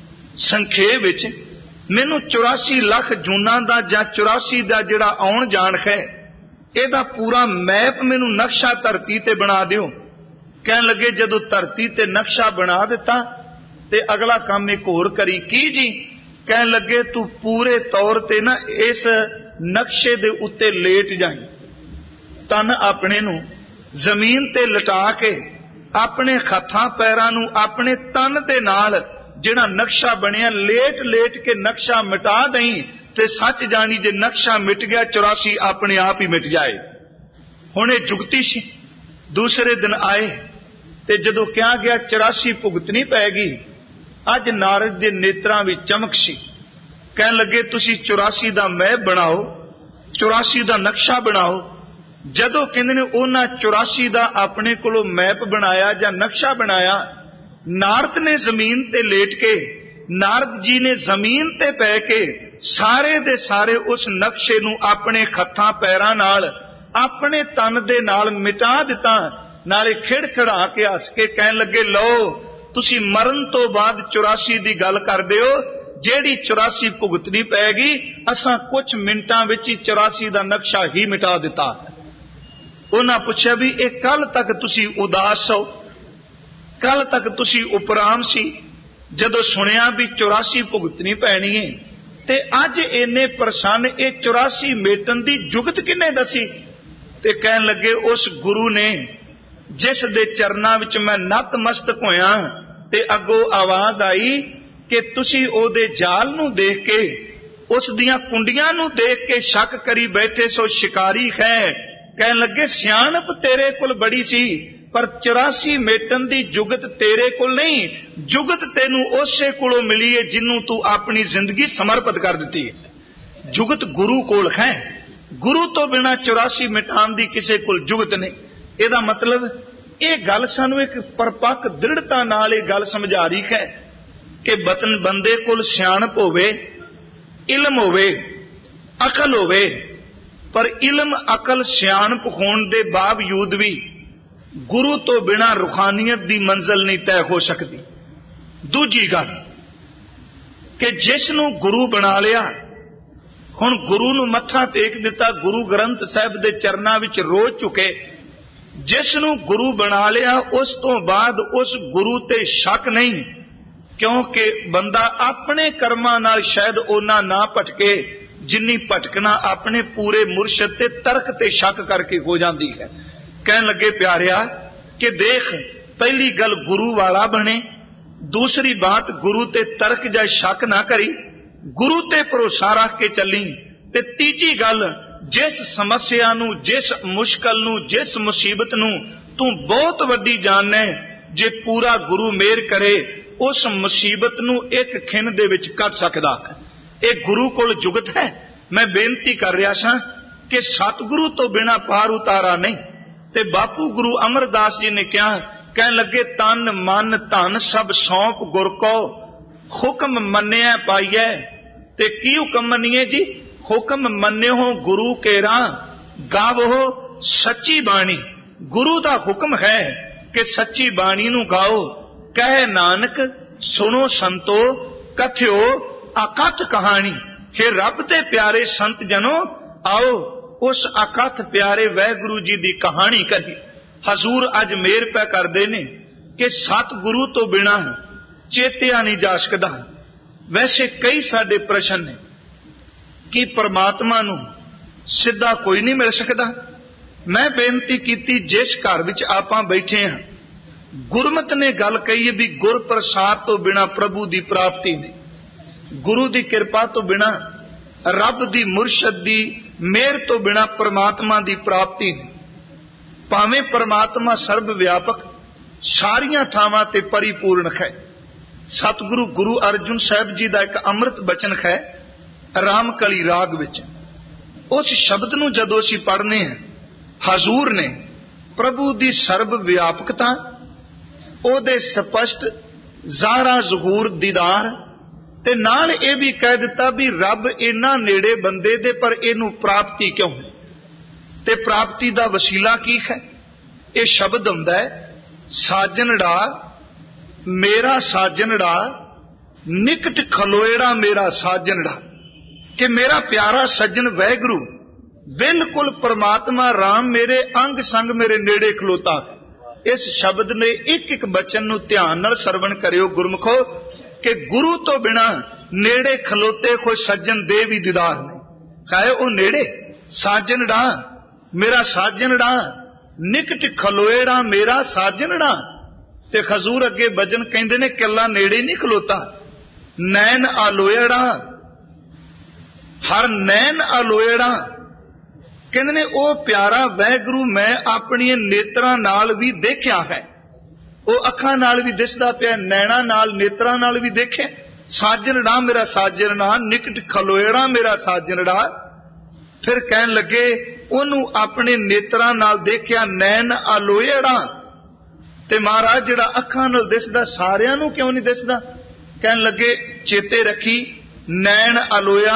Speaker 1: ਸੰਖੇਪ ਵਿੱਚ ਮੈਨੂੰ 84 ਲੱਖ ਜੂਨਾਂ ਦਾ ਜਾਂ 84 ਦਾ ਜਿਹੜਾ ਆਉਣ ਜਾਣ ਹੈ, ਇਹਦਾ ਪੂਰਾ ਮੈਪ ਮੈਨੂੰ ਨਕਸ਼ਾ ਧਰਤੀ ਤੇ ਬਣਾ ਦਿਓ। ਕਹਿਣ ਲੱਗੇ ਜਦੋਂ ਧਰਤੀ ਤੇ ਨਕਸ਼ਾ ਬਣਾ ਦਿੱਤਾ ਤੇ ਅਗਲਾ ਕੰਮ ਇੱਕ ਹੋਰ ਕਰੀ। ਕੀ ਜੀ? ਕਹਿਣ ਲੱਗੇ ਤੂੰ ਪੂਰੇ ਤੌਰ ਤੇ ਨਾ ਇਸ ਨਕਸ਼ੇ ਦੇ ਉੱਤੇ ਲੇਟ ਜਾਈਂ, ਤਨ ਆਪਣੇ ਨੂੰ ਜ਼ਮੀਨ ਤੇ ਲਟਾ ਕੇ ਆਪਣੇ ਹੱਥਾਂ ਪੈਰਾਂ ਨੂੰ ਆਪਣੇ ਤਨ ਦੇ ਨਾਲ ਜਿਹੜਾ ਨਕਸ਼ਾ ਬਣਿਆ ਲੇਟ ਲੇਟ ਕੇ ਨਕਸ਼ਾ ਮਿਟਾ ਦਈ। ਤੇ ਸੱਚ ਜਾਣੀ ਜੇ ਨਕਸ਼ਾ ਮਿਟ ਗਿਆ 84 ਆਪਣੇ ਆਪ ਹੀ ਮਿਟ ਜਾਏ। ਹੁਣ ਇਹ ਜੁਗਤੀ ਸੀ। ਦੂਸਰੇ ਦਿਨ ਆਏ ਤੇ ਜਦੋਂ ਕਿਹਾ ਗਿਆ 84 ਭੁਗਤਣੀ ਪੈਗੀ, ਅੱਜ ਨਾਰਦ ਦੇ ਨੇਤਰਾਂ ਵਿੱਚ ਚਮਕ ਸੀ। ਕਹਿਣ ਲੱਗੇ ਤੁਸੀਂ 84 ਦਾ ਮੈਪ ਬਣਾਓ, 84 ਦਾ ਨਕਸ਼ਾ ਬਣਾਓ। ਜਦੋਂ ਕਹਿੰਦੇ ਨੇ ਉਹਨਾਂ 84 ਦਾ ਆਪਣੇ ਕੋਲੋਂ ਮੈਪ ਬਣਾਇਆ ਜਾਂ ਨਕਸ਼ਾ ਬਣਾਇਆ, ਨਾਰਦ ਨੇ ਜ਼ਮੀਨ ਤੇ ਲੇਟ ਕੇ, ਨਾਰਦ ਜੀ ਨੇ ਜ਼ਮੀਨ ਤੇ ਪੈ ਕੇ ਸਾਰੇ ਦੇ ਸਾਰੇ ਉਸ ਨਕਸ਼ੇ ਨੂੰ ਆਪਣੇ ਹੱਥਾਂ ਪੈਰਾਂ ਨਾਲ ਆਪਣੇ ਤਨ ਦੇ ਨਾਲ ਮਿਟਾ ਦਿੱਤਾ। ਨਾਲੇ ਖਿੜਖੜਾ ਕੇ ਹੱਸ ਕੇ ਕਹਿਣ ਲੱਗੇ ਲਓ ਤੁਸੀਂ ਮਰਨ ਤੋਂ ਬਾਅਦ 84 ਦੀ ਗੱਲ ਕਰਦੇ ਹੋ, ਜਿਹੜੀ 84 ਭੁਗਤਣੀ ਪੈਗੀ ਅਸਾਂ ਕੁਝ ਮਿੰਟਾਂ ਵਿੱਚ ਹੀ 84 ਦਾ ਨਕਸ਼ਾ ਹੀ ਮਿਟਾ ਦਿੱਤਾ। ਉਹਨਾਂ ਪੁੱਛਿਆ ਵੀ ਇਹ ਕੱਲ ਤੱਕ ਤੁਸੀਂ ਉਦਾਸ ਹੋ, ਕੱਲ ਤੱਕ ਤੁਸੀਂ ਉਪਰਾਮ ਸੀ, ਜਦੋਂ ਸੁਣਿਆ ਵੀ 84 ਭੁਗਤਣੀ ਪੈਣੀ ਹੈ ਤੇ ਅੱਜ ਇੰਨੇ ਪ੍ਰਸੰਨ, ਇਹ 84 ਮੇਟਣ ਦੀ ਜੁਗਤ ਕਿੰਨੇ ਦੱਸੀ? ਤੇ ਕਹਿਣ ਲੱਗੇ ਉਸ ਗੁਰੂ ਨੇ ਜਿਸ ਦੇ ਚਰਨਾਂ ਵਿੱਚ ਮੈਂ ਨਤਮਸਤਕ ਹੋਇਆ। ਤੇ ਅੱਗੋਂ ਆਵਾਜ਼ ਆਈ ਕਿ ਤੁਸੀਂ ਉਹਦੇ ਜਾਲ ਨੂੰ ਦੇਖ ਕੇ, ਉਸ ਦੀਆਂ ਕੁੰਡੀਆਂ ਨੂੰ ਦੇਖ ਕੇ ਸ਼ੱਕ ਕਰੀ ਬੈਠੇ ਸੋ ਸ਼ਿਕਾਰੀ ਹੈ। ਕਹਿਣ ਲੱਗੇ ਸਿਆਣਪ ਤੇਰੇ ਕੋਲ ਬੜੀ ਸੀ, ਪਰ 84 ਮੇਟਣ ਦੀ ਜੁਗਤ ਤੇਰੇ ਕੋਲ ਨਹੀਂ, ਜੁਗਤ ਤੈਨੂੰ ਉਸੇ ਕੋਲੋਂ ਮਿਲੀ ਹੈ ਜਿਹਨੂੰ ਤੂੰ ਆਪਣੀ ਜ਼ਿੰਦਗੀ ਸਮਰਪਿਤ ਕਰ ਦਿੱਤੀ ਹੈ। ਜੁਗਤ ਗੁਰੂ ਕੋਲ ਹੈ, ਗੁਰੂ ਤੋਂ ਬਿਨਾਂ 84 ਮਿਟਾਉਣ ਦੀ ਕਿਸੇ ਕੋਲ ਜੁਗਤ ਨਹੀਂ। ਇਹਦਾ ਮਤਲਬ ਇਹ ਗੱਲ ਸਾਨੂੰ ਇੱਕ ਪਰਪੱਕ ਦ੍ਰਿੜਤਾ ਨਾਲ ਇਹ ਗੱਲ ਸਮਝਾ ਰਹੀ ਹੈ ਕਿ ਬੰਦੇ ਕੋਲ ਸਿਆਣਪ ਹੋਵੇ, ਇਲਮ ਹੋਵੇ, ਅਕਲ ਹੋਵੇ, ਪਰ ਇਲਮ ਅਕਲ ਸਿਆਣਪ ਹੋਣ ਦੇ ਬਾਵਜੂਦ ਵੀ ਗੁਰੂ ਤੋਂ ਬਿਨਾਂ ਰੂਹਾਨੀਅਤ ਦੀ ਮੰਜ਼ਿਲ ਨਹੀਂ ਤੈਅ ਹੋ ਸਕਦੀ। ਦੂਜੀ ਗੱਲ ਕਿ ਜਿਸ ਨੂੰ ਗੁਰੂ ਬਣਾ ਲਿਆ, ਹੁਣ ਗੁਰੂ ਨੂੰ ਮੱਥਾ ਟੇਕ ਦਿੱਤਾ, ਗੁਰੂ ਗ੍ਰੰਥ ਸਾਹਿਬ ਦੇ ਚਰਨਾਂ ਵਿੱਚ ਰੋ ਚੁੱਕੇ, ਜਿਸ ਨੂੰ ਗੁਰੂ ਬਣਾ ਲਿਆ ਉਸ ਤੋਂ ਬਾਅਦ ਉਸ ਗੁਰੂ ਤੇ ਸ਼ੱਕ ਨਹੀਂ, ਕਿਉਂਕਿ ਬੰਦਾ ਆਪਣੇ ਕਰਮਾਂ ਨਾਲ ਸ਼ਾਇਦ ਉਹਨਾਂ ਨਾ ਭਟਕੇ ਜਿੰਨੀ ਭਟਕਣਾ ਆਪਣੇ ਪੂਰੇ ਮੁਰਸ਼ਿਦ ਤੇ ਤਰਕ ਤੇ ਸ਼ੱਕ ਕਰਕੇ ਹੋ ਜਾਂਦੀ ਹੈ। ਕਹਿਣ ਲੱਗੇ ਪਿਆਰਿਆ ਕਿ ਦੇਖ, ਪਹਿਲੀ ਗੱਲ ਗੁਰੂ ਵਾਲਾ ਬਣੇ, ਦੂਸਰੀ ਬਾਤ ਗੁਰੂ ਤੇ ਤਰਕ ਜਾਂ ਸ਼ੱਕ ਨਾ ਕਰੀ, ਗੁਰੂ ਤੇ ਭਰੋਸਾ ਰੱਖ ਕੇ ਚੱਲੀ। ਤੇ ਤੀਜੀ ਗੱਲ, ਜਿਸ ਸਮੱਸਿਆ ਨੂੰ, ਜਿਸ ਮੁਸ਼ਕਲ ਨੂੰ, ਜਿਸ ਮੁਸੀਬਤ ਨੂੰ ਤੂੰ ਬਹੁਤ ਵੱਡੀ ਜਾਣਨਾ, ਜੇ ਪੂਰਾ ਗੁਰੂ ਮਿਹਰ ਕਰੇ ਉਸ ਮੁਸੀਬਤ ਨੂੰ ਇੱਕ ਖਿਣ ਦੇ ਵਿੱਚ ਕੱਟ ਸਕਦਾ। ਇਹ ਗੁਰੂ ਕੋਲ ਜੁਗਤ ਹੈ। ਮੈਂ ਬੇਨਤੀ ਕਰ ਰਿਹਾ ਸਾਂ ਕਿ ਸਤਿਗੁਰੂ ਤੋਂ ਬਿਨਾਂ ਪਾਰ ਉਤਾਰਾ ਨਹੀਂ। ਤੇ ਬਾਪੂ ਗੁਰੂ ਅਮਰਦਾਸ ਜੀ ਨੇ ਕਿਹਾ, ਕਹਿਣ ਲੱਗੇ ਤਨ ਮਨ ਧਨ ਸਭ ਸੌਂਪ ਗੁਰ ਕੋ, ਹੁਕਮ ਮੰਨਿਆ ਪਾਈਐ। ਤੇ ਕੀ ਹੁਕਮ ਮੰਨੀਏ ਜੀ? ਹੁਕਮ ਮੰਨਿਓ ਗੁਰੂ ਕੇਰਾ, ਗਾਵੋ ਸੱਚੀ ਬਾਣੀ। ਗੁਰੂ ਦਾ ਹੁਕਮ ਹੈ ਕਿ ਸੱਚੀ ਬਾਣੀ ਨੂੰ ਗਾਓ। ਕਹੇ ਨਾਨਕ ਸੁਣੋ ਸੰਤੋ, ਕਥਿਓ ਅਕਥ ਕਹਾਣੀ। हे ਰੱਬ ਦੇ ਪਿਆਰੇ ਸੰਤ ਜਨੋ, ਆਓ ਉਸ ਅਕਥ ਪਿਆਰੇ ਵਾਹਿਗੁਰੂ ਜੀ ਦੀ ਕਹਾਣੀ ਕਹੀ। ਹਜ਼ੂਰ ਅੱਜ ਮੇਰ ਪੈ ਕਰਦੇ ਨੇ ਕਿ ਸਤਿਗੁਰੂ ਤੋਂ ਬਿਨਾਂ ਚੇਤਿਆ ਨਹੀਂ ਜਾ ਸਕਦਾ। ਵੈਸੇ ਕਈ ਸਾਡੇ ਪ੍ਰਸ਼ਨ ਨੇ ਕਿ ਪਰਮਾਤਮਾ ਨੂੰ ਸਿੱਧਾ ਕੋਈ ਨਹੀਂ ਮਿਲ ਸਕਦਾ। ਮੈਂ ਬੇਨਤੀ ਕੀਤੀ, ਜਿਸ ਘਰ ਵਿੱਚ ਆਪਾਂ ਬੈਠੇ ਹਾਂ, ਗੁਰਮਤਿ ਨੇ ਗੱਲ ਕਹੀ ਹੈ ਵੀ ਗੁਰ ਪ੍ਰਸਾਦ ਤੋਂ ਬਿਨਾਂ ਪ੍ਰਭੂ ਦੀ ਪ੍ਰਾਪਤੀ ਨਹੀਂ, ਗੁਰੂ ਦੀ ਕਿਰਪਾ ਤੋਂ ਬਿਨਾਂ, ਰੱਬ ਦੀ ਮੁਰਸ਼ਦ ਦੀ ਮਿਹਰ ਤੋਂ ਬਿਨਾਂ ਪਰਮਾਤਮਾ ਦੀ ਪ੍ਰਾਪਤੀ ਨਹੀਂ। ਭਾਵੇਂ ਪਰਮਾਤਮਾ ਸਰਬ ਵਿਆਪਕ ਸਾਰੀਆਂ ਥਾਵਾਂ ਤੇ ਪਰਿਪੂਰਨ ਹੈ। ਸਤਿਗੁਰੂ ਗੁਰੂ ਅਰਜਨ ਸਾਹਿਬ ਜੀ ਦਾ ਇੱਕ ਅੰਮ੍ਰਿਤ ਬਚਨ ਹੈ, ਰਾਮਕਲੀ ਰਾਗ ਵਿੱਚ। ਉਸ ਸ਼ਬਦ ਨੂੰ ਜਦੋਂ ਅਸੀਂ ਪੜ੍ਹਨੇ ਹਾਂ, ਹਜ਼ੂਰ ਨੇ ਪ੍ਰਭੂ ਦੀ ਸਰਬ ਵਿਆਪਕਤਾ, ਉਹਦੇ ਸਪਸ਼ਟ ਜ਼ਾਹਰਾ ਜ਼ਹੂਰ ਦੀਦਾਰ, ਤੇ ਨਾਲ ਇਹ ਵੀ ਕਹਿ ਦਿੱਤਾ ਵੀ ਰੱਬ ਇੰਨਾ ਨੇੜੇ ਬੰਦੇ ਦੇ, ਪਰ ਇਹਨੂੰ ਪ੍ਰਾਪਤੀ ਕਿਉਂ ਹੈ ਤੇ ਪ੍ਰਾਪਤੀ ਦਾ ਵਸੀਲਾ ਕੀ ਹੈ। ਇਹ ਸ਼ਬਦ ਹੁੰਦਾ ਹੈ ਸਾਜਨੜਾ ਮੇਰਾ ਸਾਜਨੜਾ, ਨਿਕਟ ਖਲੋਏੜਾ ਮੇਰਾ ਸਾਜਨੜਾ, ਕਿ ਮੇਰਾ ਪਿਆਰਾ ਸੱਜਣ ਵੈਗੁਰੂ ਬਿਲਕੁਲ ਪਰਮਾਤਮਾ ਰਾਮ ਮੇਰੇ ਅੰਗ ਸੰਗ ਮੇਰੇ ਨੇੜੇ ਖਲੋਤਾ। ਇਸ ਸ਼ਬਦ ਨੇ ਇੱਕ ਇੱਕ ਬਚਨ ਨੂੰ ਧਿਆਨ ਨਾਲ ਸਰਵਣ ਕਰਿਓ ਗੁਰਮੁਖੋ, ਕਿ ਗੁਰੂ ਤੋਂ ਬਿਨਾ ਨੇੜੇ ਖਲੋਤੇ ਕੋਈ ਸੱਜਣ ਦੇ ਵੀ ਦੀਦਾਰ ਨਹੀਂ। ਕਹੇ ਉਹ ਨੇੜੇ ਸਾਜਨੜਾ ਮੇਰਾ ਸਾਜਨੜਾ, ਨਿਕਟ ਖਲੋਏੜਾ ਮੇਰਾ ਸਾਜਨੜਾ। ਤੇ ਹਜ਼ੂਰ ਅੱਗੇ ਭਜਨ ਕਹਿੰਦੇ ਨੇ ਕੱਲਾ ਨੇੜੇ ਨਹੀਂ ਖਲੋਤਾ, ਨੈਣ ਆਲੋਏੜਾ, ਹਰ ਨੈਣ ਆਲੋਏੜਾ। ਕਹਿੰਦੇ ਨੇ ਉਹ ਪਿਆਰਾ ਵੈਗੁਰੂ ਮੈਂ ਆਪਣੀਆਂ ਨੇਤਰਾਂ ਨਾਲ ਵੀ ਦੇਖਿਆ ਹੈ। ਉਹ ਅੱਖਾਂ ਨਾਲ ਵੀ ਦਿਸਦਾ ਪਿਆ, ਨੈਣਾ ਨਾਲ ਨੇਤਰਾਂ ਨਾਲ ਵੀ ਦੇਖਿਆ। ਸਾਜਨੜਾ ਮੇਰਾ ਸਾਜਨੜਾ, ਨਿਕਟ ਖਲੋਏੜਾ ਮੇਰਾ ਸਾਜਨੜਾ। ਫਿਰ ਕਹਿਣ ਲੱਗੇ ਉਹਨੂੰ ਆਪਣੇ ਨੇਤਰਾਂ ਨਾਲ ਦੇਖਿਆ, ਨੈਣ ਆਲੋਏੜਾ। ਤੇ ਮਹਾਰਾਜ ਜਿਹੜਾ ਅੱਖਾਂ ਨਾਲ ਦਿਸਦਾ ਸਾਰਿਆਂ ਨੂੰ ਕਿਉਂ ਨਹੀਂ ਦਿਸਦਾ? ਕਹਿਣ ਲੱਗੇ ਚੇਤੇ ਰੱਖੀ, ਨੈਣ ਆਲੋਇਆ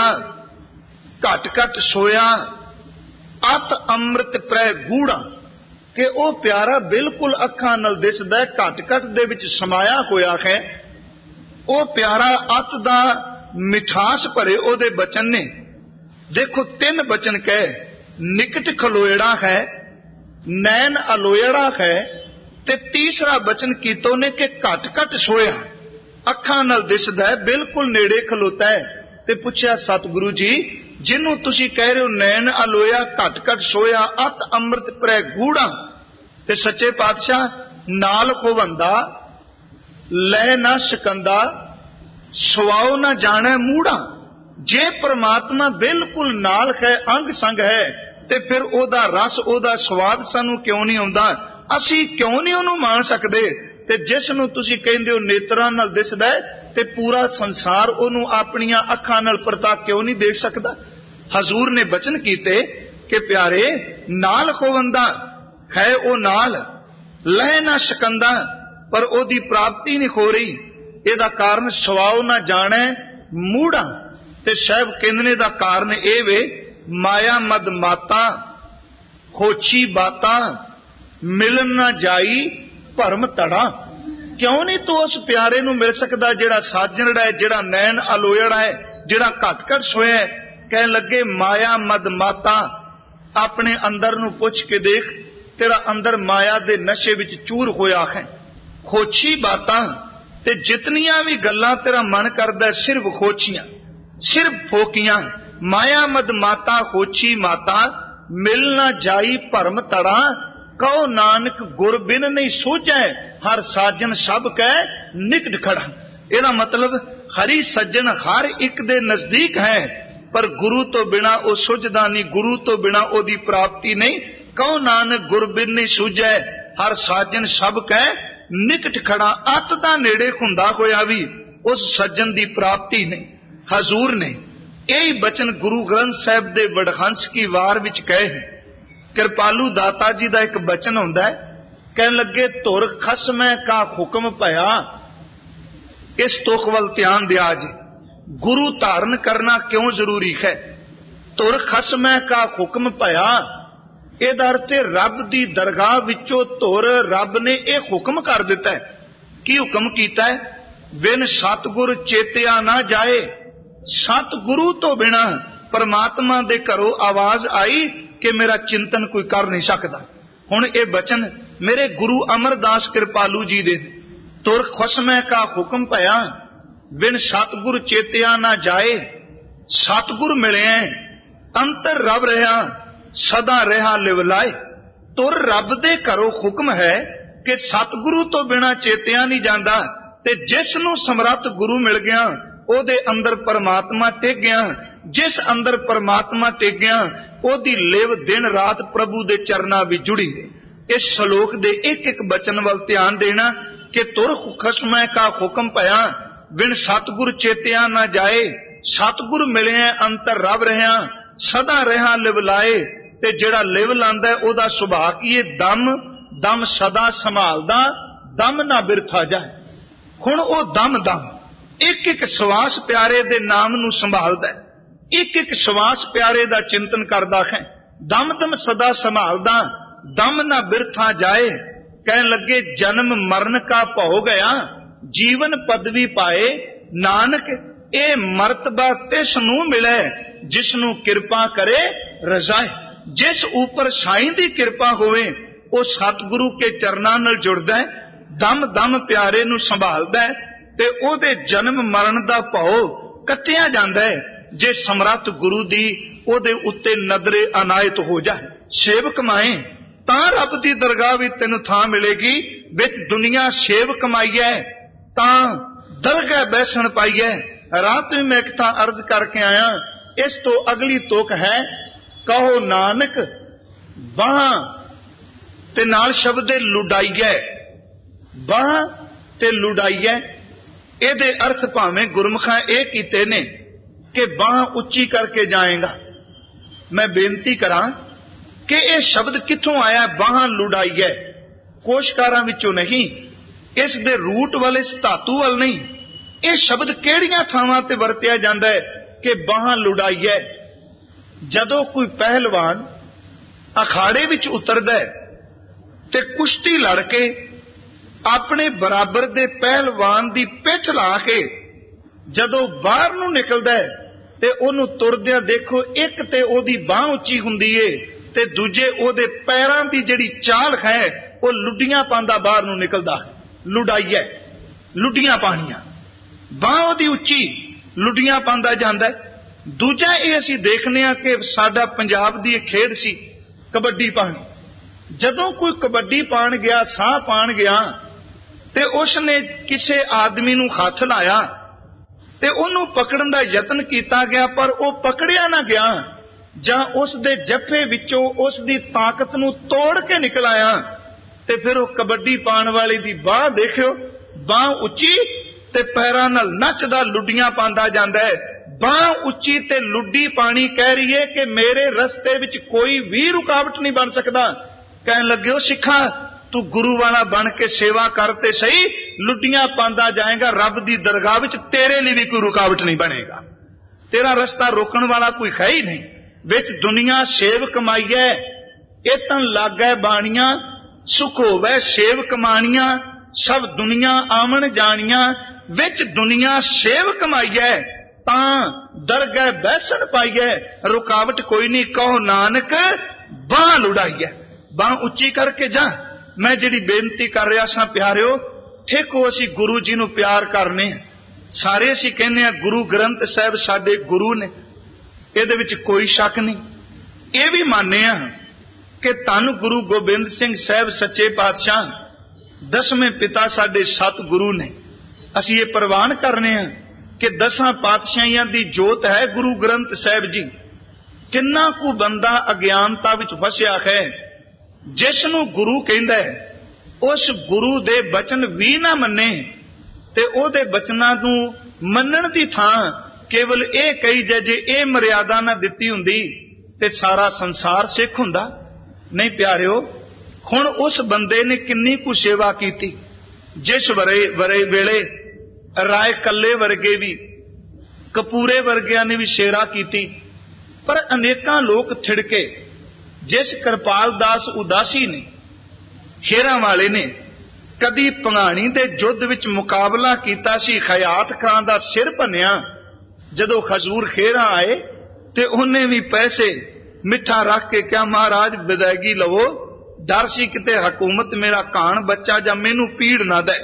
Speaker 1: ਘਟ ਘਟ ਸੋਇਆ, ਅਤ ਅੰਮ੍ਰਿਤ ਪ੍ਰੈ ਗੂੜਾ। ਕਿ ਉਹ ਪਿਆਰਾ ਬਿਲਕੁਲ ਅੱਖਾਂ ਨਾਲ ਦਿਸਦਾ, ਘਟ ਘਟ ਦੇ ਵਿੱਚ ਸਮਾਇਆ ਹੋਇਆ ਹੈ। ਉਹ ਪਿਆਰਾ ਅਤ ਦਾ ਮਿਠਾਸ ਭਰੇ ਉਹਦੇ ਬਚਨ ਨੇ। ਦੇਖੋ ਤਿੰਨ ਬਚਨ ਕਹੇ, ਨਿਕਟ ਖਲੋਏੜਾ ਹੈ, ਨੈਣ ਅਲੋਏੜਾ ਹੈ, ਤੇ ਤੀਸਰਾ ਬਚਨ ਕੀਤੋ ਨੇ ਕਿ ਘਟ ਘਟ ਸੋਇਆ, ਅੱਖਾਂ ਨਾਲ ਦਿਸਦਾ ਹੈ, ਬਿਲਕੁਲ ਨੇੜੇ ਖਲੋਤਾ ਹੈ। ਤੇ ਪੁੱਛਿਆ ਸਤਿਗੁਰੂ ਜੀ ਜਿਹਨੂੰ ਤੁਸੀਂ ਕਹਿ ਰਹੇ ਹੋ ਨੈਣ ਅਲੋਇਆ ਘਟ ਘਟ ਸੋਇਆ, ਅਤ ਅੰਮ੍ਰਿਤ ਪ੍ਰੈ ਗੂੜਾ, ਤੇ ਸੱਚੇ ਪਾਤਸ਼ਾਹ ਨਾਲ ਹੋਵੰਦਾ ਲੈ ਨਾ ਸਕੰਦਾ, ਸਵਾਉ ਨਾ ਜਾਣੈ ਮੂੜਾ। ਜੇ ਪ੍ਰਮਾਤਮਾ ਬਿਲਕੁਲ ਨਾਲ ਹੈ, ਅੰਗ ਸੰਗ ਹੈ, ਤੇ ਫਿਰ ਉਹਦਾ ਰਸ ਉਹਦਾ ਸਵਾਦ ਸਾਨੂੰ ਕਿਉਂ ਨਹੀਂ ਆਉਂਦਾ? ਅਸੀਂ ਕਿਉਂ ਨਹੀਂ ਉਹਨੂੰ ਮਾਣ ਸਕਦੇ? ਤੇ ਜਿਸ ਨੂੰ ਤੁਸੀਂ ਕਹਿੰਦੇ ਹੋ ਨੇਤਰਾਂ ਨਾਲ ਦਿਸਦਾ ਹੈ, ਤੇ ਪੂਰਾ ਸੰਸਾਰ ਉਹਨੂੰ ਆਪਣੀਆਂ ਅੱਖਾਂ ਨਾਲ ਪ੍ਰਤੱਖ ਕਿਉਂ ਨਹੀਂ ਦੇਖ ਸਕਦਾ? ਹਜ਼ੂਰ ਨੇ ਬਚਨ ਕੀਤੇ ਕਿ ਪਿਆਰੇ ਨਾਲ ਹੋਵੰਦਾ ਹੈ, ਉਹ ਨਾਲ ਲੈ ਨਾ ਸਕੰਦਾ, ਪਰ ਉਹਦੀ ਪ੍ਰਾਪਤੀ ਨਹੀਂ ਹੋ ਰਹੀ। ਇਹਦਾ ਕਾਰਨ ਸਵਾਉ ਨਾ ਜਾਣੈ ਮੂੜਾ। ਤੇ ਸਾਹਿਬ ਕਹਿੰਦੇ ਦਾ ਕਾਰਨ ਇਹ ਵੇ, ਮਾਇਆ ਮਦ ਮਾਤਾ ਖੋਚੀ ਬਾਤਾਂ, ਮਿਲਣ ਨਾ ਜਾਈ ਭਰਮ ਧੜਾ। ਕਿਉਂ ਨਹੀਂ ਤੂੰ ਉਸ ਪਿਆਰੇ ਨੂੰ ਮਿਲ ਸਕਦਾ ਜਿਹੜਾ ਸਾਜਣੜਾ ਹੈ, ਜਿਹੜਾ ਨੈਣ ਅਲੋਇੜਾ ਹੈ, ਜਿਹੜਾ ਘਟ ਘਟ ਸੋਇਆ ਹੈ? ਕਹਿਣ ਲੱਗੇ ਮਾਇਆ ਮਦ ਮਾਤਾ, ਆਪਣੇ ਅੰਦਰ ਨੂੰ ਪੁੱਛ ਕੇ ਦੇਖ, ਤੇਰਾ ਅੰਦਰ ਮਾਇਆ ਦੇ ਨਸ਼ੇ ਵਿੱਚ ਚੂਰ ਹੋਇਆ ਹੈ। ਖੋਚੀ ਬਾਤਾਂ, ਤੇ ਜਿਤਨੀਆਂ ਵੀ ਗੱਲਾਂ ਤੇਰਾ ਮਨ ਕਰਦਾ ਸਿਰਫ ਖੋਚੀਆਂ, ਸਿਰਫ ਫੋਕੀਆਂ। ਮਾਇਆ ਮਦ ਮਾਤਾ ਖੋਚੀ ਮਾਤਾ, ਮਿਲ ਨਾ ਜਾਈ ਭਰਮ ਧੜਾ। ਕਹੋ ਨਾਨਕ ਗੁਰ ਬਿਨ ਨਹੀਂ ਸੋਝੈ, ਹਰ ਸਾਜਨ ਸਭ ਕੈ ਨਿਕਟ ਖੜਾ। ਇਹਦਾ ਮਤਲਬ ਹਰੀ ਸੱਜਣ ਹਰ ਇੱਕ ਦੇ ਨਜ਼ਦੀਕ ਹੈ, ਪਰ ਗੁਰੂ ਤੋਂ ਬਿਨਾ ਉਹ ਸੁਝਦਾ ਨਹੀਂ, ਗੁਰੂ ਤੋਂ ਬਿਨਾ ਉਹਦੀ ਪ੍ਰਾਪਤੀ ਨਹੀਂ। ਕਹੋ ਨਾਨਕ ਗੁਰ ਬਿਨ ਨਹੀਂ ਸੂਝੈ, ਹਰ ਸਾਜਨ ਸਭ ਕੈ ਨਿਕਟ ਖੜਾ। ਅੱਤ ਦਾ ਨੇੜੇ ਹੁੰਦਾ ਹੋਇਆ ਵੀ ਉਸ ਸੱਜਣ ਦੀ ਪ੍ਰਾਪਤੀ ਨਹੀਂ। ਹਜ਼ੂਰ ਨੇ ਇਹੀ ਬਚਨ ਗੁਰੂ ਗ੍ਰੰਥ ਸਾਹਿਬ ਦੇ ਵਡਹੰਸ ਕੀ ਵਾਰ ਵਿੱਚ ਕਹੇ। ਕਿਰਪਾਲੂ ਦਾਤਾ ਜੀ ਦਾ ਇੱਕ ਬਚਨ ਹੁੰਦਾ ਹੈ, ਕਹਿਣ ਲੱਗੇ ਧੁਰ ਖਸਮੈ ਕਾ ਹੁਕਮ ਭਇਆ। ਇਸ ਤੁਕ ਵੱਲ ਧਿਆਨ ਦਿਆ ਜੀ, ਗੁਰੂ ਧਾਰਨ ਕਰਨਾ ਕਿਉਂ ਜ਼ਰੂਰੀ ਹੈ? ਧੁਰ ਖਸਮੈ ਕਾ ਹੁਕਮ ਭਇਆ, ਇਹਦਾ ਅਰਥ ਹੈ ਰੱਬ ਦੀ ਦਰਗਾਹ ਵਿੱਚੋਂ ਧੁਰ ਰੱਬ ਨੇ ਇਹ ਹੁਕਮ ਕਰ ਦਿੱਤਾ ਹੈ। ਕੀ ਹੁਕਮ ਕੀਤਾ ਹੈ? ਬਿਨ ਸਤਿਗੁਰ ਚੇਤਿਆ ਨਾ ਜਾਏ। ਸਤਿਗੁਰੂ ਤੋਂ ਬਿਨਾ ਪਰਮਾਤਮਾ ਦੇ ਘਰੋਂ ਆਵਾਜ਼ ਆਈ ਕਿ ਮੇਰਾ ਚਿੰਤਨ ਕੋਈ ਕਰ ਨਹੀਂ ਸਕਦਾ। ਹੁਣ ਇਹ ਬਚਨ ਮੇਰੇ ਗੁਰੂ ਅਮਰਦਾਸ ਕਿਰਪਾਲੂ ਜੀ ਦੇ, ਧੁਰ ਖਸਮੈ ਕਾ ਹੁਕਮ ਭਇਆ, ਬਿਨ ਸਤਿਗੁਰ ਚੇਤਿਆ ਨਾ ਜਾਏ। ਸਤਿਗੁਰ ਮਿਲਿਆ, ਅੰਤਰ ਰਬ ਰਿਹਾ, ਸਦਾ ਰਿਹਾ ਲਿਵਲਾਏ। ਧੁਰ ਰੱਬ ਦੇ ਘਰੋਂ ਹੁਕਮ ਹੈ ਕਿ ਸਤਿਗੁਰੂ ਤੋਂ ਬਿਨਾ ਚੇਤਿਆ ਨਹੀਂ ਜਾਂਦਾ। ਤੇ ਜਿਸ ਨੂੰ ਸਮਰੱਥ ਗੁਰੂ ਮਿਲ ਗਿਆ ਉਹਦੇ ਅੰਦਰ ਪਰਮਾਤਮਾ ਟਿਕ ਗਿਆ। ਜਿਸ ਅੰਦਰ ਪਰਮਾਤਮਾ ਟਿਕ ਗਿਆ ਉਹਦੀ ਲਿਵ ਦਿਨ ਰਾਤ ਪ੍ਰਭੂ ਦੇ ਚਰਨਾਂ ਵਿੱਚ ਜੁੜੀ। ਇਸ ਸ਼ਲੋਕ ਦੇ ਇੱਕ ਇੱਕ ਬਚਨ ਵੱਲ ਧਿਆਨ ਦੇਣਾ ਕਿ ਧੁਰ ਖਸਮੈ ਕਾ ਹੁਕਮ ਭਇਆ, ਬਿਨ ਸਤਿਗੁਰ ਚੇਤਿਆ ਨਾ ਜਾਏ। सतगुर मिलिया अंतर रब रहा सदा रहा लिव लाए। ते जिहड़ा लिव लांदा ओहदा सुभाਅ की दम दम सदा संभालदा दम ना बिरथा जाए। हुण ओ दम दम एक एक सवास प्यारे दे नाम नूं संभालदा एक एक सवास प्यारे दा चिंतन करदा है। दम दम सदा संभालदा दम ना बिरथा जाए। कहन लगे जन्म मरण का भौ गया जीवन पदवी पाए। नानक ए मर्तबा तिस नूं मिले जिसनूं किरपा करे रजाए। जिस ऊपर साईं दी किरपा होवे वो सतगुरु के चरनां नाल जुड़दा है दम दम प्यारे नूं संभालदा है ते ओहदे जन्म मरण दा भौ कट्टिया जांदा है जे समर्थ गुरु दी ओहदे उत्ते नदरे अनायत हो जाए। सेवक माए तां रब दी दरगाह विच तैनूं थां मिलेगी। विच दुनिया सेव कमाईए तां दरगाह बैसन पाईए। रात में मैं एक थां अर्ज करके आया इस तो अगली तुक है कहो नानक बाह ते नाल शब्द लुडाईए बाह ते लुडाईए। इहदे अर्थ भावें गुरमुखां इह कीते ने कि बाह उच्ची करके जाएगा। मैं बेनती करां कि यह शब्द कित्थों आया बाह लुडाईए कोशकारां विचों नहीं इस दे रूट वाले इस धातु वाल नहीं। यह शब्द किहड़ियां थावां ते वरतिया जांदा है कि बाह लुडाईए। जदों कोई पहलवान अखाड़े विच उतरदा है ते कुश्ती लड़ के अपने बराबर दे पहलवान दी पिठ ला के जदों बाहर नूं निकलदा है ते ओनूं तुरदिया देखो एक ते ओदी बाह उच्ची हुंदी है ते दूजे ओदे पैरां दी जिहड़ी चाल है वो लुडियां पांदा बाहर नूं निकलदा लुडाईए लुडियां पाणियां बाह ओदी उच्ची लुडियां पांदा जांदा है। दूजा ये असीं देखने कि साडा पंजाब दी खेड सी कबड्डी पाणी। जदों कोई कबड्डी पाण गया साह पाण गया ते उसने किसी आदमी नूं हथ लाया ते उहनूं पकड़न दा यतन कीता गया पर वो पकड़िया ना गया जां उस दे जफ्फे विचों उस दी ताकत नूं तोड़ के निकल आया ते फिर वो कबड्डी पाण वाले दी बाह देखियो बाह उच्ची ते पैरां नाल नचदा लुडियां पांदा जांदा है। बाह उच्ची ते लुडी पानी कह रही है कि मेरे रस्ते विच कोई भी रुकावट नहीं बन सकता। कहन लगे ओ सिखा तू गुरु वाला बन के सेवा करते सही लुडियां पांदा जाएगा रब दी दरगाह विच तेरे लिए भी कोई रुकावट नहीं बनेगा। तेरा रस्ता रोकण वाला कोई है ही नहीं। विच दुनिया सेव कमाईए एतन लागै बाणियां सुख होवै सेव कमाणियां सब दुनिया आमन जानियां। विच दुनिया सेव कमाईए तां दरगाह बैसन पाईए रुकावट कोई नहीं। कहो नानक बाह लुड़ाईए बाह उच्ची करके जा। मैं जिहड़ी बेनती कर रहा सा प्यारिओ ठेको असीं गुरु जी नूं प्यार करने सारे असीं कहने आ गुरु ग्रंथ साहिब साडे गुरु ने इहदे विच कोई शक नहीं। ये भी माने आ कि धन गुरु गोबिंद सिंह साहिब सच्चे पातशाह 10वें पिता साडे सतगुरु ने। असीं ये प्रवान करने आ कि 10 पातशाहियां दी जोत है गुरु ग्रंथ साहिब जी। किन्ना कु बंदा अज्ञानता विच फसिया है जिसनूं गुरु कहंदा है उस गुरु दे बचन भी ना मन्ने ते ओहदे बचनां नूं मन्नण दी थां केवल ये कही जे ये मर्यादा ना दित्ती हुंदी ते सारा संसार सिख हुंदा नहीं। प्यारिओ हुण उस बंदे ने किन्नी कु सेवा कीती जिस वेले राय कल्ले वर्गे भी कपूरे वर्गियां ने भी सेवा कीती पर अनेकां लोग थिड़के। जिस कृपाल दास उदासी ने खेरां वाले ने कदी भंगाणी दे युद्ध विच मुकाबला कीता सी खयात खां दा सिर भन्निया। जदों खजूर खेरां आए ते उन्हें भी पैसे मिठा रख के क्या महाराज विदायगी लवो डर सी किते हुकूमत मेरा कान बच्चा जां मैनू पीड़ ना दे।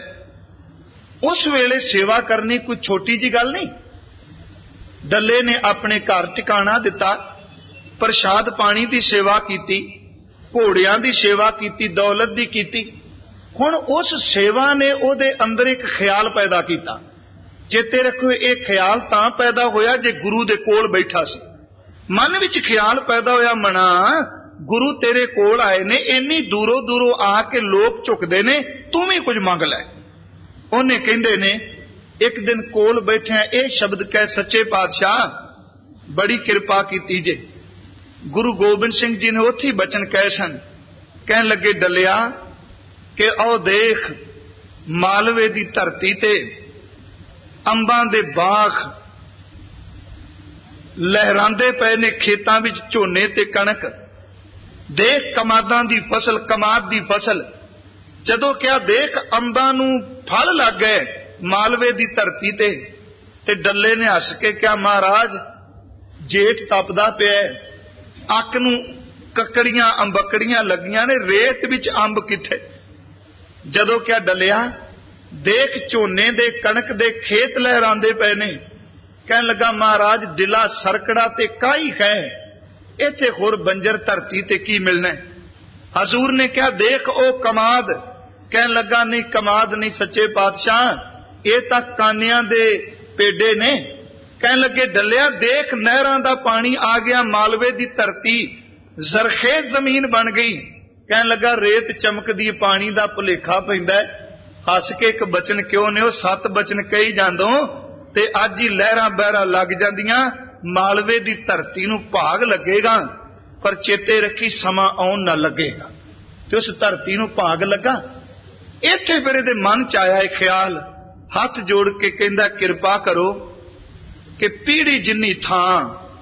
Speaker 1: उस वेले सेवा करनी कोई छोटी जी गल नहीं। डल्ले ने अपने घर ठिकाना दिता प्रसाद पानी की सेवा की घोड़ियां की सेवा की दौलत की कीती। हुण उस सेवा ने ओदे अंदर एक ख्याल पैदा किया। चेते रखो ये ख्याल तां पैदा होया जे गुरु दे कोल बैठा सी। मन विच ख्याल पैदा होया मना गुरु तेरे कोल आए ने इन्नी दूरों दूरों आके लोग झुकदे ने तू भी कुछ मंग लै। उन्हें कहंदे ने एक दिन कोल बैठिया ये शब्द कह सच्चे पातशाह बड़ी कृपा कीती जे। गुरु गोबिंद सिंह जी ने उत्थे बचन कहे सन, कहन लगे डलिया कि औ देख मालवे दी धरती ते अंबां दे बाग लहरांदे पए ने, खेतां विच झोने ते कणक, देख कमादां दी फसल, कमाद दी फसल। जदों क्या देख अंबां नूं फल लग गए मालवे दी धरती ते डल्ले ने हस के क्या महाराज जेठ तपदा पिया, अक नूं ककड़ियां अंबकड़ियां लगियां ने, रेत विच अंब किथे। जदों क्या डलिया देख झोने दे कणक दे खेत लहरांदे पए ने, कहन लगा महाराज दिला सरकड़ा ते काई है, इत्थे होर बंजर धरती ते की मिलना। हजूर ने क्या देख ओ कमाद, कहन लगा नहीं कमाद नहीं सच्चे पातशाह, ये तां कानियां दे पेडे ने। कहन लगे डलिया देख नहरां दा पानी आ गया मालवे दी धरती जरखेज जमीन बन गई। कहन लगा रेत चमकदी पानी दा भुलेखा पैंदा है। हस के एक बचन क्यों ने, 7 बचन कही जांदों ते अज ही लहरां बहरां लग जांदियां, मालवे दी धरती नूं भाग लगेगा, पर चेते रखी समा आउण ना लगेगा। ते उस धरती नूं भाग लगा। इत्थे फिर इहदे मन च आया एक ख्याल, हथ जोड़ के कहंदा किरपा करो कि पीढ़ी जिन्नी थां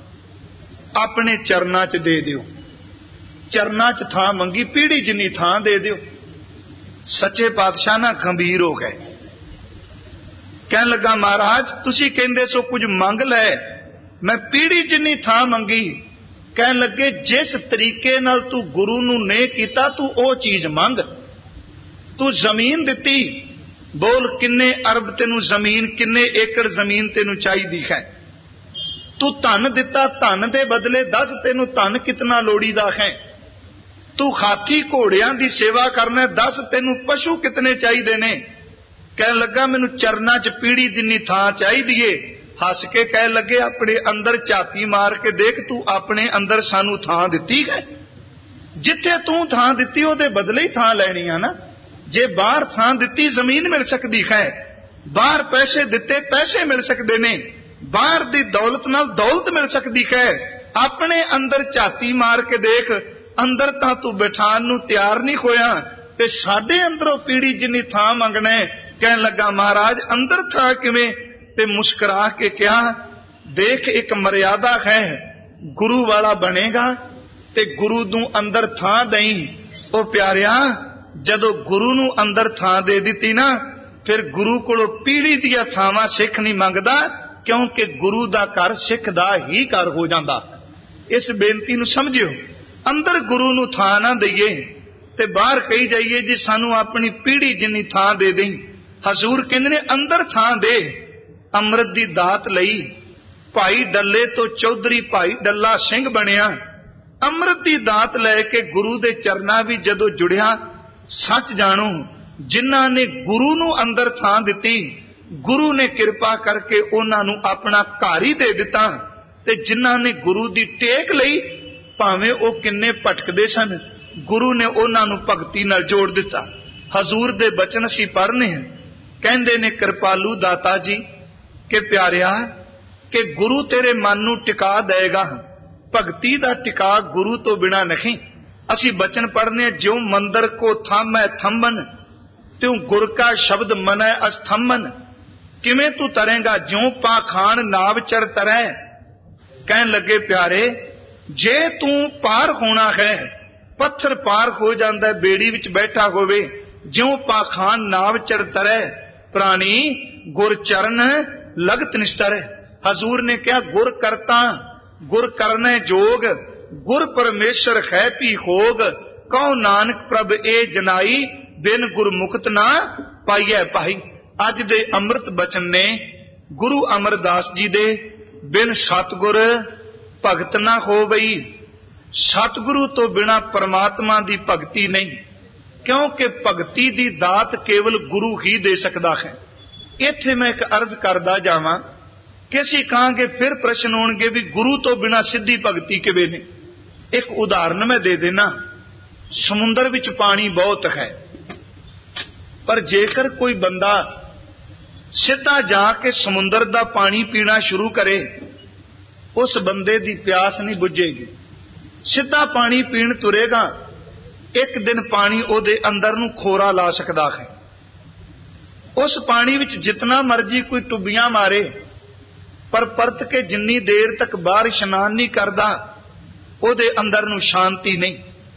Speaker 1: अपने चरनां च दे दिओ। चरनां च थां मंगी, पीढ़ी जिन्नी थां दे दिओ। सच्चे पातशाह ना गंभीर हो गए, कहन लगा महाराज तुसी कहंदे सो कुछ मंग लै, मैं पीढ़ी जिन्नी थां मंगी। कहन लगे जिस तरीके नाल तू गुरु नूं नहीं कीता तू ओ चीज मंग। तू जमीन दिती, बोल किन्ने अरब तेनू जमीन, किन्ने एकड़ जमीन तेनू चाहिदी है। तू धन दिता, धन दे बदले दस तेनू धन कितना लोड़ीदा है। तू हाथी घोड़ियां दी सेवा करना, दस तेनू पशु कितने चाहिए ने। कह लगा मैनू चरना च पीढ़ी जिन्नी थां चाहिए। हस के कह लगे अपने अंदर झाती मार के देख, तू अपने अंदर सानू थां दिती है। जिथे तू थां दिती ओदे बदले ही थां लैनी है ना। जे बाहर थां दिती जमीन मिल सकती है, बाहर पैसे दिते पैसे मिल सकते ने, बाहर दी दौलत नाल दौलत मिल सकती है। अपने अंदर झाती मार के देख, अंदर तां तू बैठान नू तैयार नहीं होया ते साडे अंदरों पीढ़ी जिन्नी थां मंगना है। कहन लगा महाराज अंदर था किवें? ते मुस्कुरा के कहा देख एक मर्यादा है, गुरु वाला बनेगा ते गुरु नू अंदर थां दई। ओ प्यारिया जदों गुरु नू अंदर थां दे दिती ना, फिर गुरु कोलों पीढ़ी दियां थावां सिख नहीं मंगदा, क्योंकि गुरु दा घर सिख दा ही घर हो जांदा। इस बेनती नू समझियो, अंदर गुरु नू थां ना दईए ते बाहर कही जाइए जी सानू अपनी पीढ़ी जिन्नी थां दे दई। हजूर कहंदे ने अंदर थां दे। अमृत दी दात लई, भाई डल्ले तो चौधरी भाई डल्ला सिंह बनिया। अमृत दी दात लैके गुरु दे चरना भी जदों जुड़िया, सच जानो जिन्हां ने गुरु नू अंदर थां दिती, गुरु ने कृपा करके उन्हां नू अपना घर ही दे दिता। ते जिन्हां ने गुरु दी टेक लई, भावें ओ किन्ने भटकदे सन, गुरु ने उन्हां नू भगती नाल जोड़ दिता। हजूर दे बचन असीं पढ़ने हैं, कहंदे ने कृपालू दाता जी के प्यारिया कि गुरु तेरे मन नू टिका देगा, भगती दा टिका गुरु तो बिना नहीं। असी बचन पढ़ने, ज्यों मंदिर को थामै थंबन, त्यों गुर का शब्द मनै अस्थंबन। किवें तू तरेगा ज्यों पाखान नाव चढ़ तरै। कहन लगे प्यारे जे तू पार होना है, पत्थर पार हो जाता है बेड़ी विच बैठा होवे, ज्यों पाखान नाव चढ़ तरै। प्राणी गुर चरण लगत निस्तर। हजूर ने क्या गुर करता गुर करने जोग, गुर परमेश्वर है पी होग। कहो नानक प्रभ ए जनाई, बिन गुर मुक्त ना पाइए भाई। अज दे अमृत बचन ने गुरु अमरदास जी दे, बिन सतगुर भगत ना हो बई। सतगुरु तो बिना परमात्मा दी भगती नहीं, क्योंकि भगती दी दात केवल गुरु ही दे सकता है। इत्थे मैं एक अर्ज करदा जावां कि असीं कहांगे फिर प्रश्न होणगे भी गुरु तो बिना सीधी भगती किवें ने। एक उदाहरण मैं दे देना। समुंदर विच पानी बहुत है, पर जेकर कोई बंदा ਸਿੱਧਾ ਜਾ ਕੇ ਸਮੁੰਦਰ ਦਾ ਪਾਣੀ ਪੀਣਾ ਸ਼ੁਰੂ ਕਰੇ, ਉਸ ਬੰਦੇ ਦੀ ਪਿਆਸ ਨਹੀਂ ਬੁਝੇਗੀ। ਸਿੱਧਾ ਪਾਣੀ ਪੀਣ ਤੁਰੇਗਾ, ਇੱਕ ਦਿਨ ਪਾਣੀ ਉਹਦੇ ਅੰਦਰ ਨੂੰ ਖੋਰਾ ਲਾ ਸਕਦਾ ਹੈ। ਉਸ ਪਾਣੀ ਵਿੱਚ ਜਿਤਨਾ ਮਰਜੀ ਕੋਈ ਟੁੱਬੀਆਂ ਮਾਰੇ, ਪਰ ਪਰਤ ਕੇ ਜਿੰਨੀ ਦੇਰ ਤੱਕ ਬਾਹਰ ਇਸ਼ਨਾਨ ਨਹੀਂ ਕਰਦਾ, ਉਹਦੇ ਅੰਦਰ ਨੂੰ ਸ਼ਾਂਤੀ ਨਹੀਂ।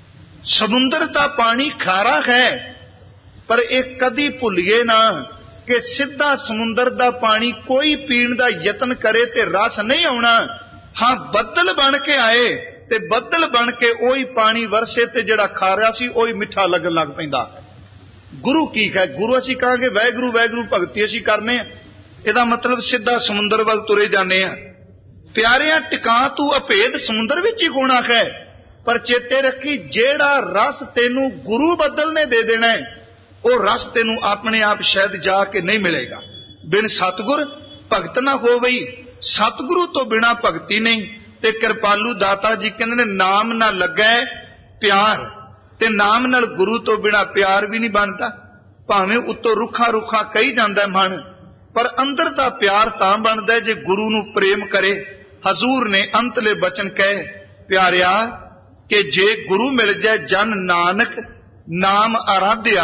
Speaker 1: ਸਮੁੰਦਰ ਦਾ ਪਾਣੀ ਖਾਰਾ ਹੈ, ਪਰ ਇਹ ਕਦੀ ਭੁੱਲੀਏ ਨਾ ਕਿ ਸਿੱਧਾ ਸਮੁੰਦਰ ਦਾ ਪਾਣੀ ਕੋਈ ਪੀਣ ਦਾ ਯਤਨ ਕਰੇ ਤੇ ਰਸ ਨਹੀਂ ਆਉਣਾ। ਹਾਂ, ਬੱਦਲ ਬਣ ਕੇ ਆਏ ਤੇ ਬੱਦਲ ਬਣ ਕੇ ਉਹੀ ਪਾਣੀ ਵਰਸੇ ਤੇ ਜਿਹੜਾ ਖਾਰਾ ਸੀ ਉਹੀ ਮਿੱਠਾ ਲੱਗਣ ਲੱਗ ਪੈਂਦਾ। ਗੁਰੂ ਕੀ ਹੈ? ਗੁਰੂ ਅਸੀਂ ਕਹਾਂਗੇ ਵਾਹਿਗੁਰੂ ਵਾਹਿਗੁਰੂ ਭਗਤੀ ਅਸੀਂ ਕਰਨੇ ਆ, ਇਹਦਾ ਮਤਲਬ ਸਿੱਧਾ ਸਮੁੰਦਰ ਵੱਲ ਤੁਰੇ ਜਾਂਦੇ ਆ। ਪਿਆਰਿਆਂ, ਟਿਕਾ ਤੂੰ ਅਭੇਦ ਸਮੁੰਦਰ ਵਿੱਚ ਹੀ ਹੋਣਾ ਹੈ, ਪਰ ਚੇਤੇ ਰੱਖੀ ਜਿਹੜਾ ਰਸ ਤੈਨੂੰ ਗੁਰੂ ਬੱਦਲ ਨੇ ਦੇ ਦੇਣਾ ਹੈ, ਉਹ ਰਸ ਤੈਨੂੰ ਆਪਣੇ ਆਪ ਸ਼ਾਇਦ ਜਾ ਕੇ ਨਹੀਂ ਮਿਲੇਗਾ। ਬਿਨ ਸਤਿਗੁਰ ਭਗਤ ਨਾ ਹੋਵਈ, ਸਤਿਗੁਰੂ ਤੋਂ ਬਿਨਾ ਭਗਤੀ ਨਹੀਂ। ਤੇ ਕਿਰਪਾਲੂ ਦਾਤਾ ਜੀ ਕਹਿੰਦੇ ਨੇ ਨਾਮ ਨਾ ਲੱਗੈ ਪਿਆਰ, ਤੇ ਨਾਮ ਨਾਲ ਗੁਰੂ ਤੋਂ ਬਿਨਾ ਪਿਆਰ ਵੀ ਨਹੀਂ ਬਣਦਾ। ਭਾਵੇਂ ਉੱਤੋਂ ਰੁੱਖਾ ਰੁੱਖਾ ਕਹੀ ਜਾਂਦਾ ਮਨ, ਪਰ ਅੰਦਰ ਦਾ ਪਿਆਰ ਤਾਂ ਬਣਦਾ ਜੇ ਗੁਰੂ ਨੂੰ ਪ੍ਰੇਮ ਕਰੇ। ਹਜ਼ੂਰ ਨੇ ਅੰਤਲੇ ਬਚਨ ਕਹੇ ਪਿਆਰਿਆ ਕਿ ਜੇ ਗੁਰੂ ਮਿਲ ਜਾਏ ਜਨ ਨਾਨਕ ਨਾਮ ਆਰਾਧਿਆ,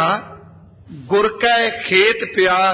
Speaker 1: ਗੁਰ ਕੈ ਖੇਤ ਪਿਆਰ।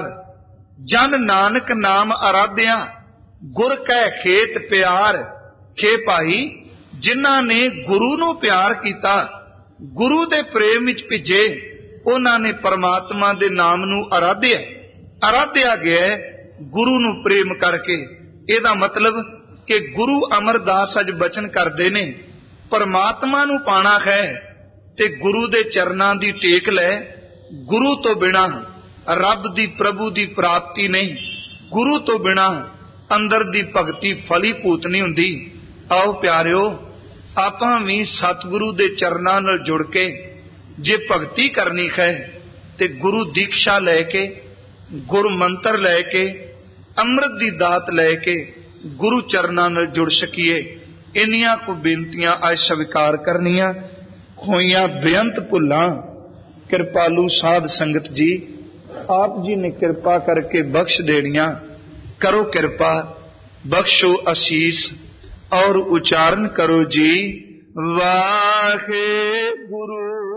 Speaker 1: ਜਨ ਨਾਨਕ ਨਾਮ ਆਰਾਧਿਆ, ਗੁਰ ਕੈ ਖੇਤ ਪਿਆਰ। ਖੇ ਭਾਈ, ਜਿਨ੍ਹਾਂ ਨੇ ਗੁਰੂ ਨੂੰ ਪਿਆਰ ਕੀਤਾ, ਗੁਰੂ ਦੇ ਪ੍ਰੇਮ ਵਿੱਚ ਭਿੱਜੇ, ਉਹਨਾਂ ਨੇ ਪਰਮਾਤਮਾ ਦੇ ਨਾਮ ਨੂੰ ਆਰਾਧਿਆ। ਆਰਾਧਿਆ ਗਿਆ ਗੁਰੂ ਨੂੰ ਪ੍ਰੇਮ ਕਰਕੇ। ਇਹਦਾ ਮਤਲਬ ਕਿ ਗੁਰੂ ਅਮਰਦਾਸ ਅੱਜ ਬਚਨ ਕਰਦੇ ਨੇ, ਪਰਮਾਤਮਾ ਨੂੰ ਪਾਣਾ ਹੈ ਤੇ ਗੁਰੂ ਦੇ ਚਰਨਾਂ ਦੀ ਟੇਕ ਲੈ। ਗੁਰੂ ਤੋਂ ਬਿਨਾ ਰੱਬ ਦੀ ਪ੍ਰਭੂ ਦੀ ਪ੍ਰਾਪਤੀ ਨਹੀਂ। ਗੁਰੂ ਤੋਂ ਬਿਨਾ ਅੰਦਰ ਦੀ ਭਗਤੀ ਫਲੀਭੂਤ ਨਹੀਂ ਹੁੰਦੀ। ਆਓ ਪਿਆਰਿਓ, ਆਪਾਂ ਵੀ ਸਤਿਗੁਰੂ ਦੇ ਚਰਨਾਂ ਨਾਲ ਜੁੜ ਕੇ ਜੇ ਭਗਤੀ ਕਰਨੀ ਹੈ ਤੇ ਗੁਰੂ ਦੀਕਸ਼ਾ ਲੈ ਕੇ, ਗੁਰ ਮੰਤਰ ਲੈ ਕੇ, ਅੰਮ੍ਰਿਤ ਦੀ ਦਾਤ ਲੈ ਕੇ ਗੁਰੂ ਚਰਨਾਂ ਨਾਲ ਜੁੜ ਸਕੀਏ। ਇੰਨੀਆਂ ਕੁ ਬੇਨਤੀਆਂ ਅੱਜ ਸਵੀਕਾਰ ਕਰਨੀਆਂ। ਹੋਈਆਂ ਬੇਅੰਤ ਭੁੱਲਾਂ ਕਿਰਪਾਲੂ ਸਾਧ ਸੰਗਤ ਜੀ, ਆਪ ਜੀ ਨੇ ਕਿਰਪਾ ਕਰਕੇ ਬਖਸ਼ ਦੇਣੀਆਂ। ਕਰੋ ਕਿਰਪਾ, ਬਖਸ਼ੋ ਅਸੀਸ ਔਰ ਉਚਾਰਨ ਕਰੋ ਜੀ ਵਾਹਿਗੁਰੂ।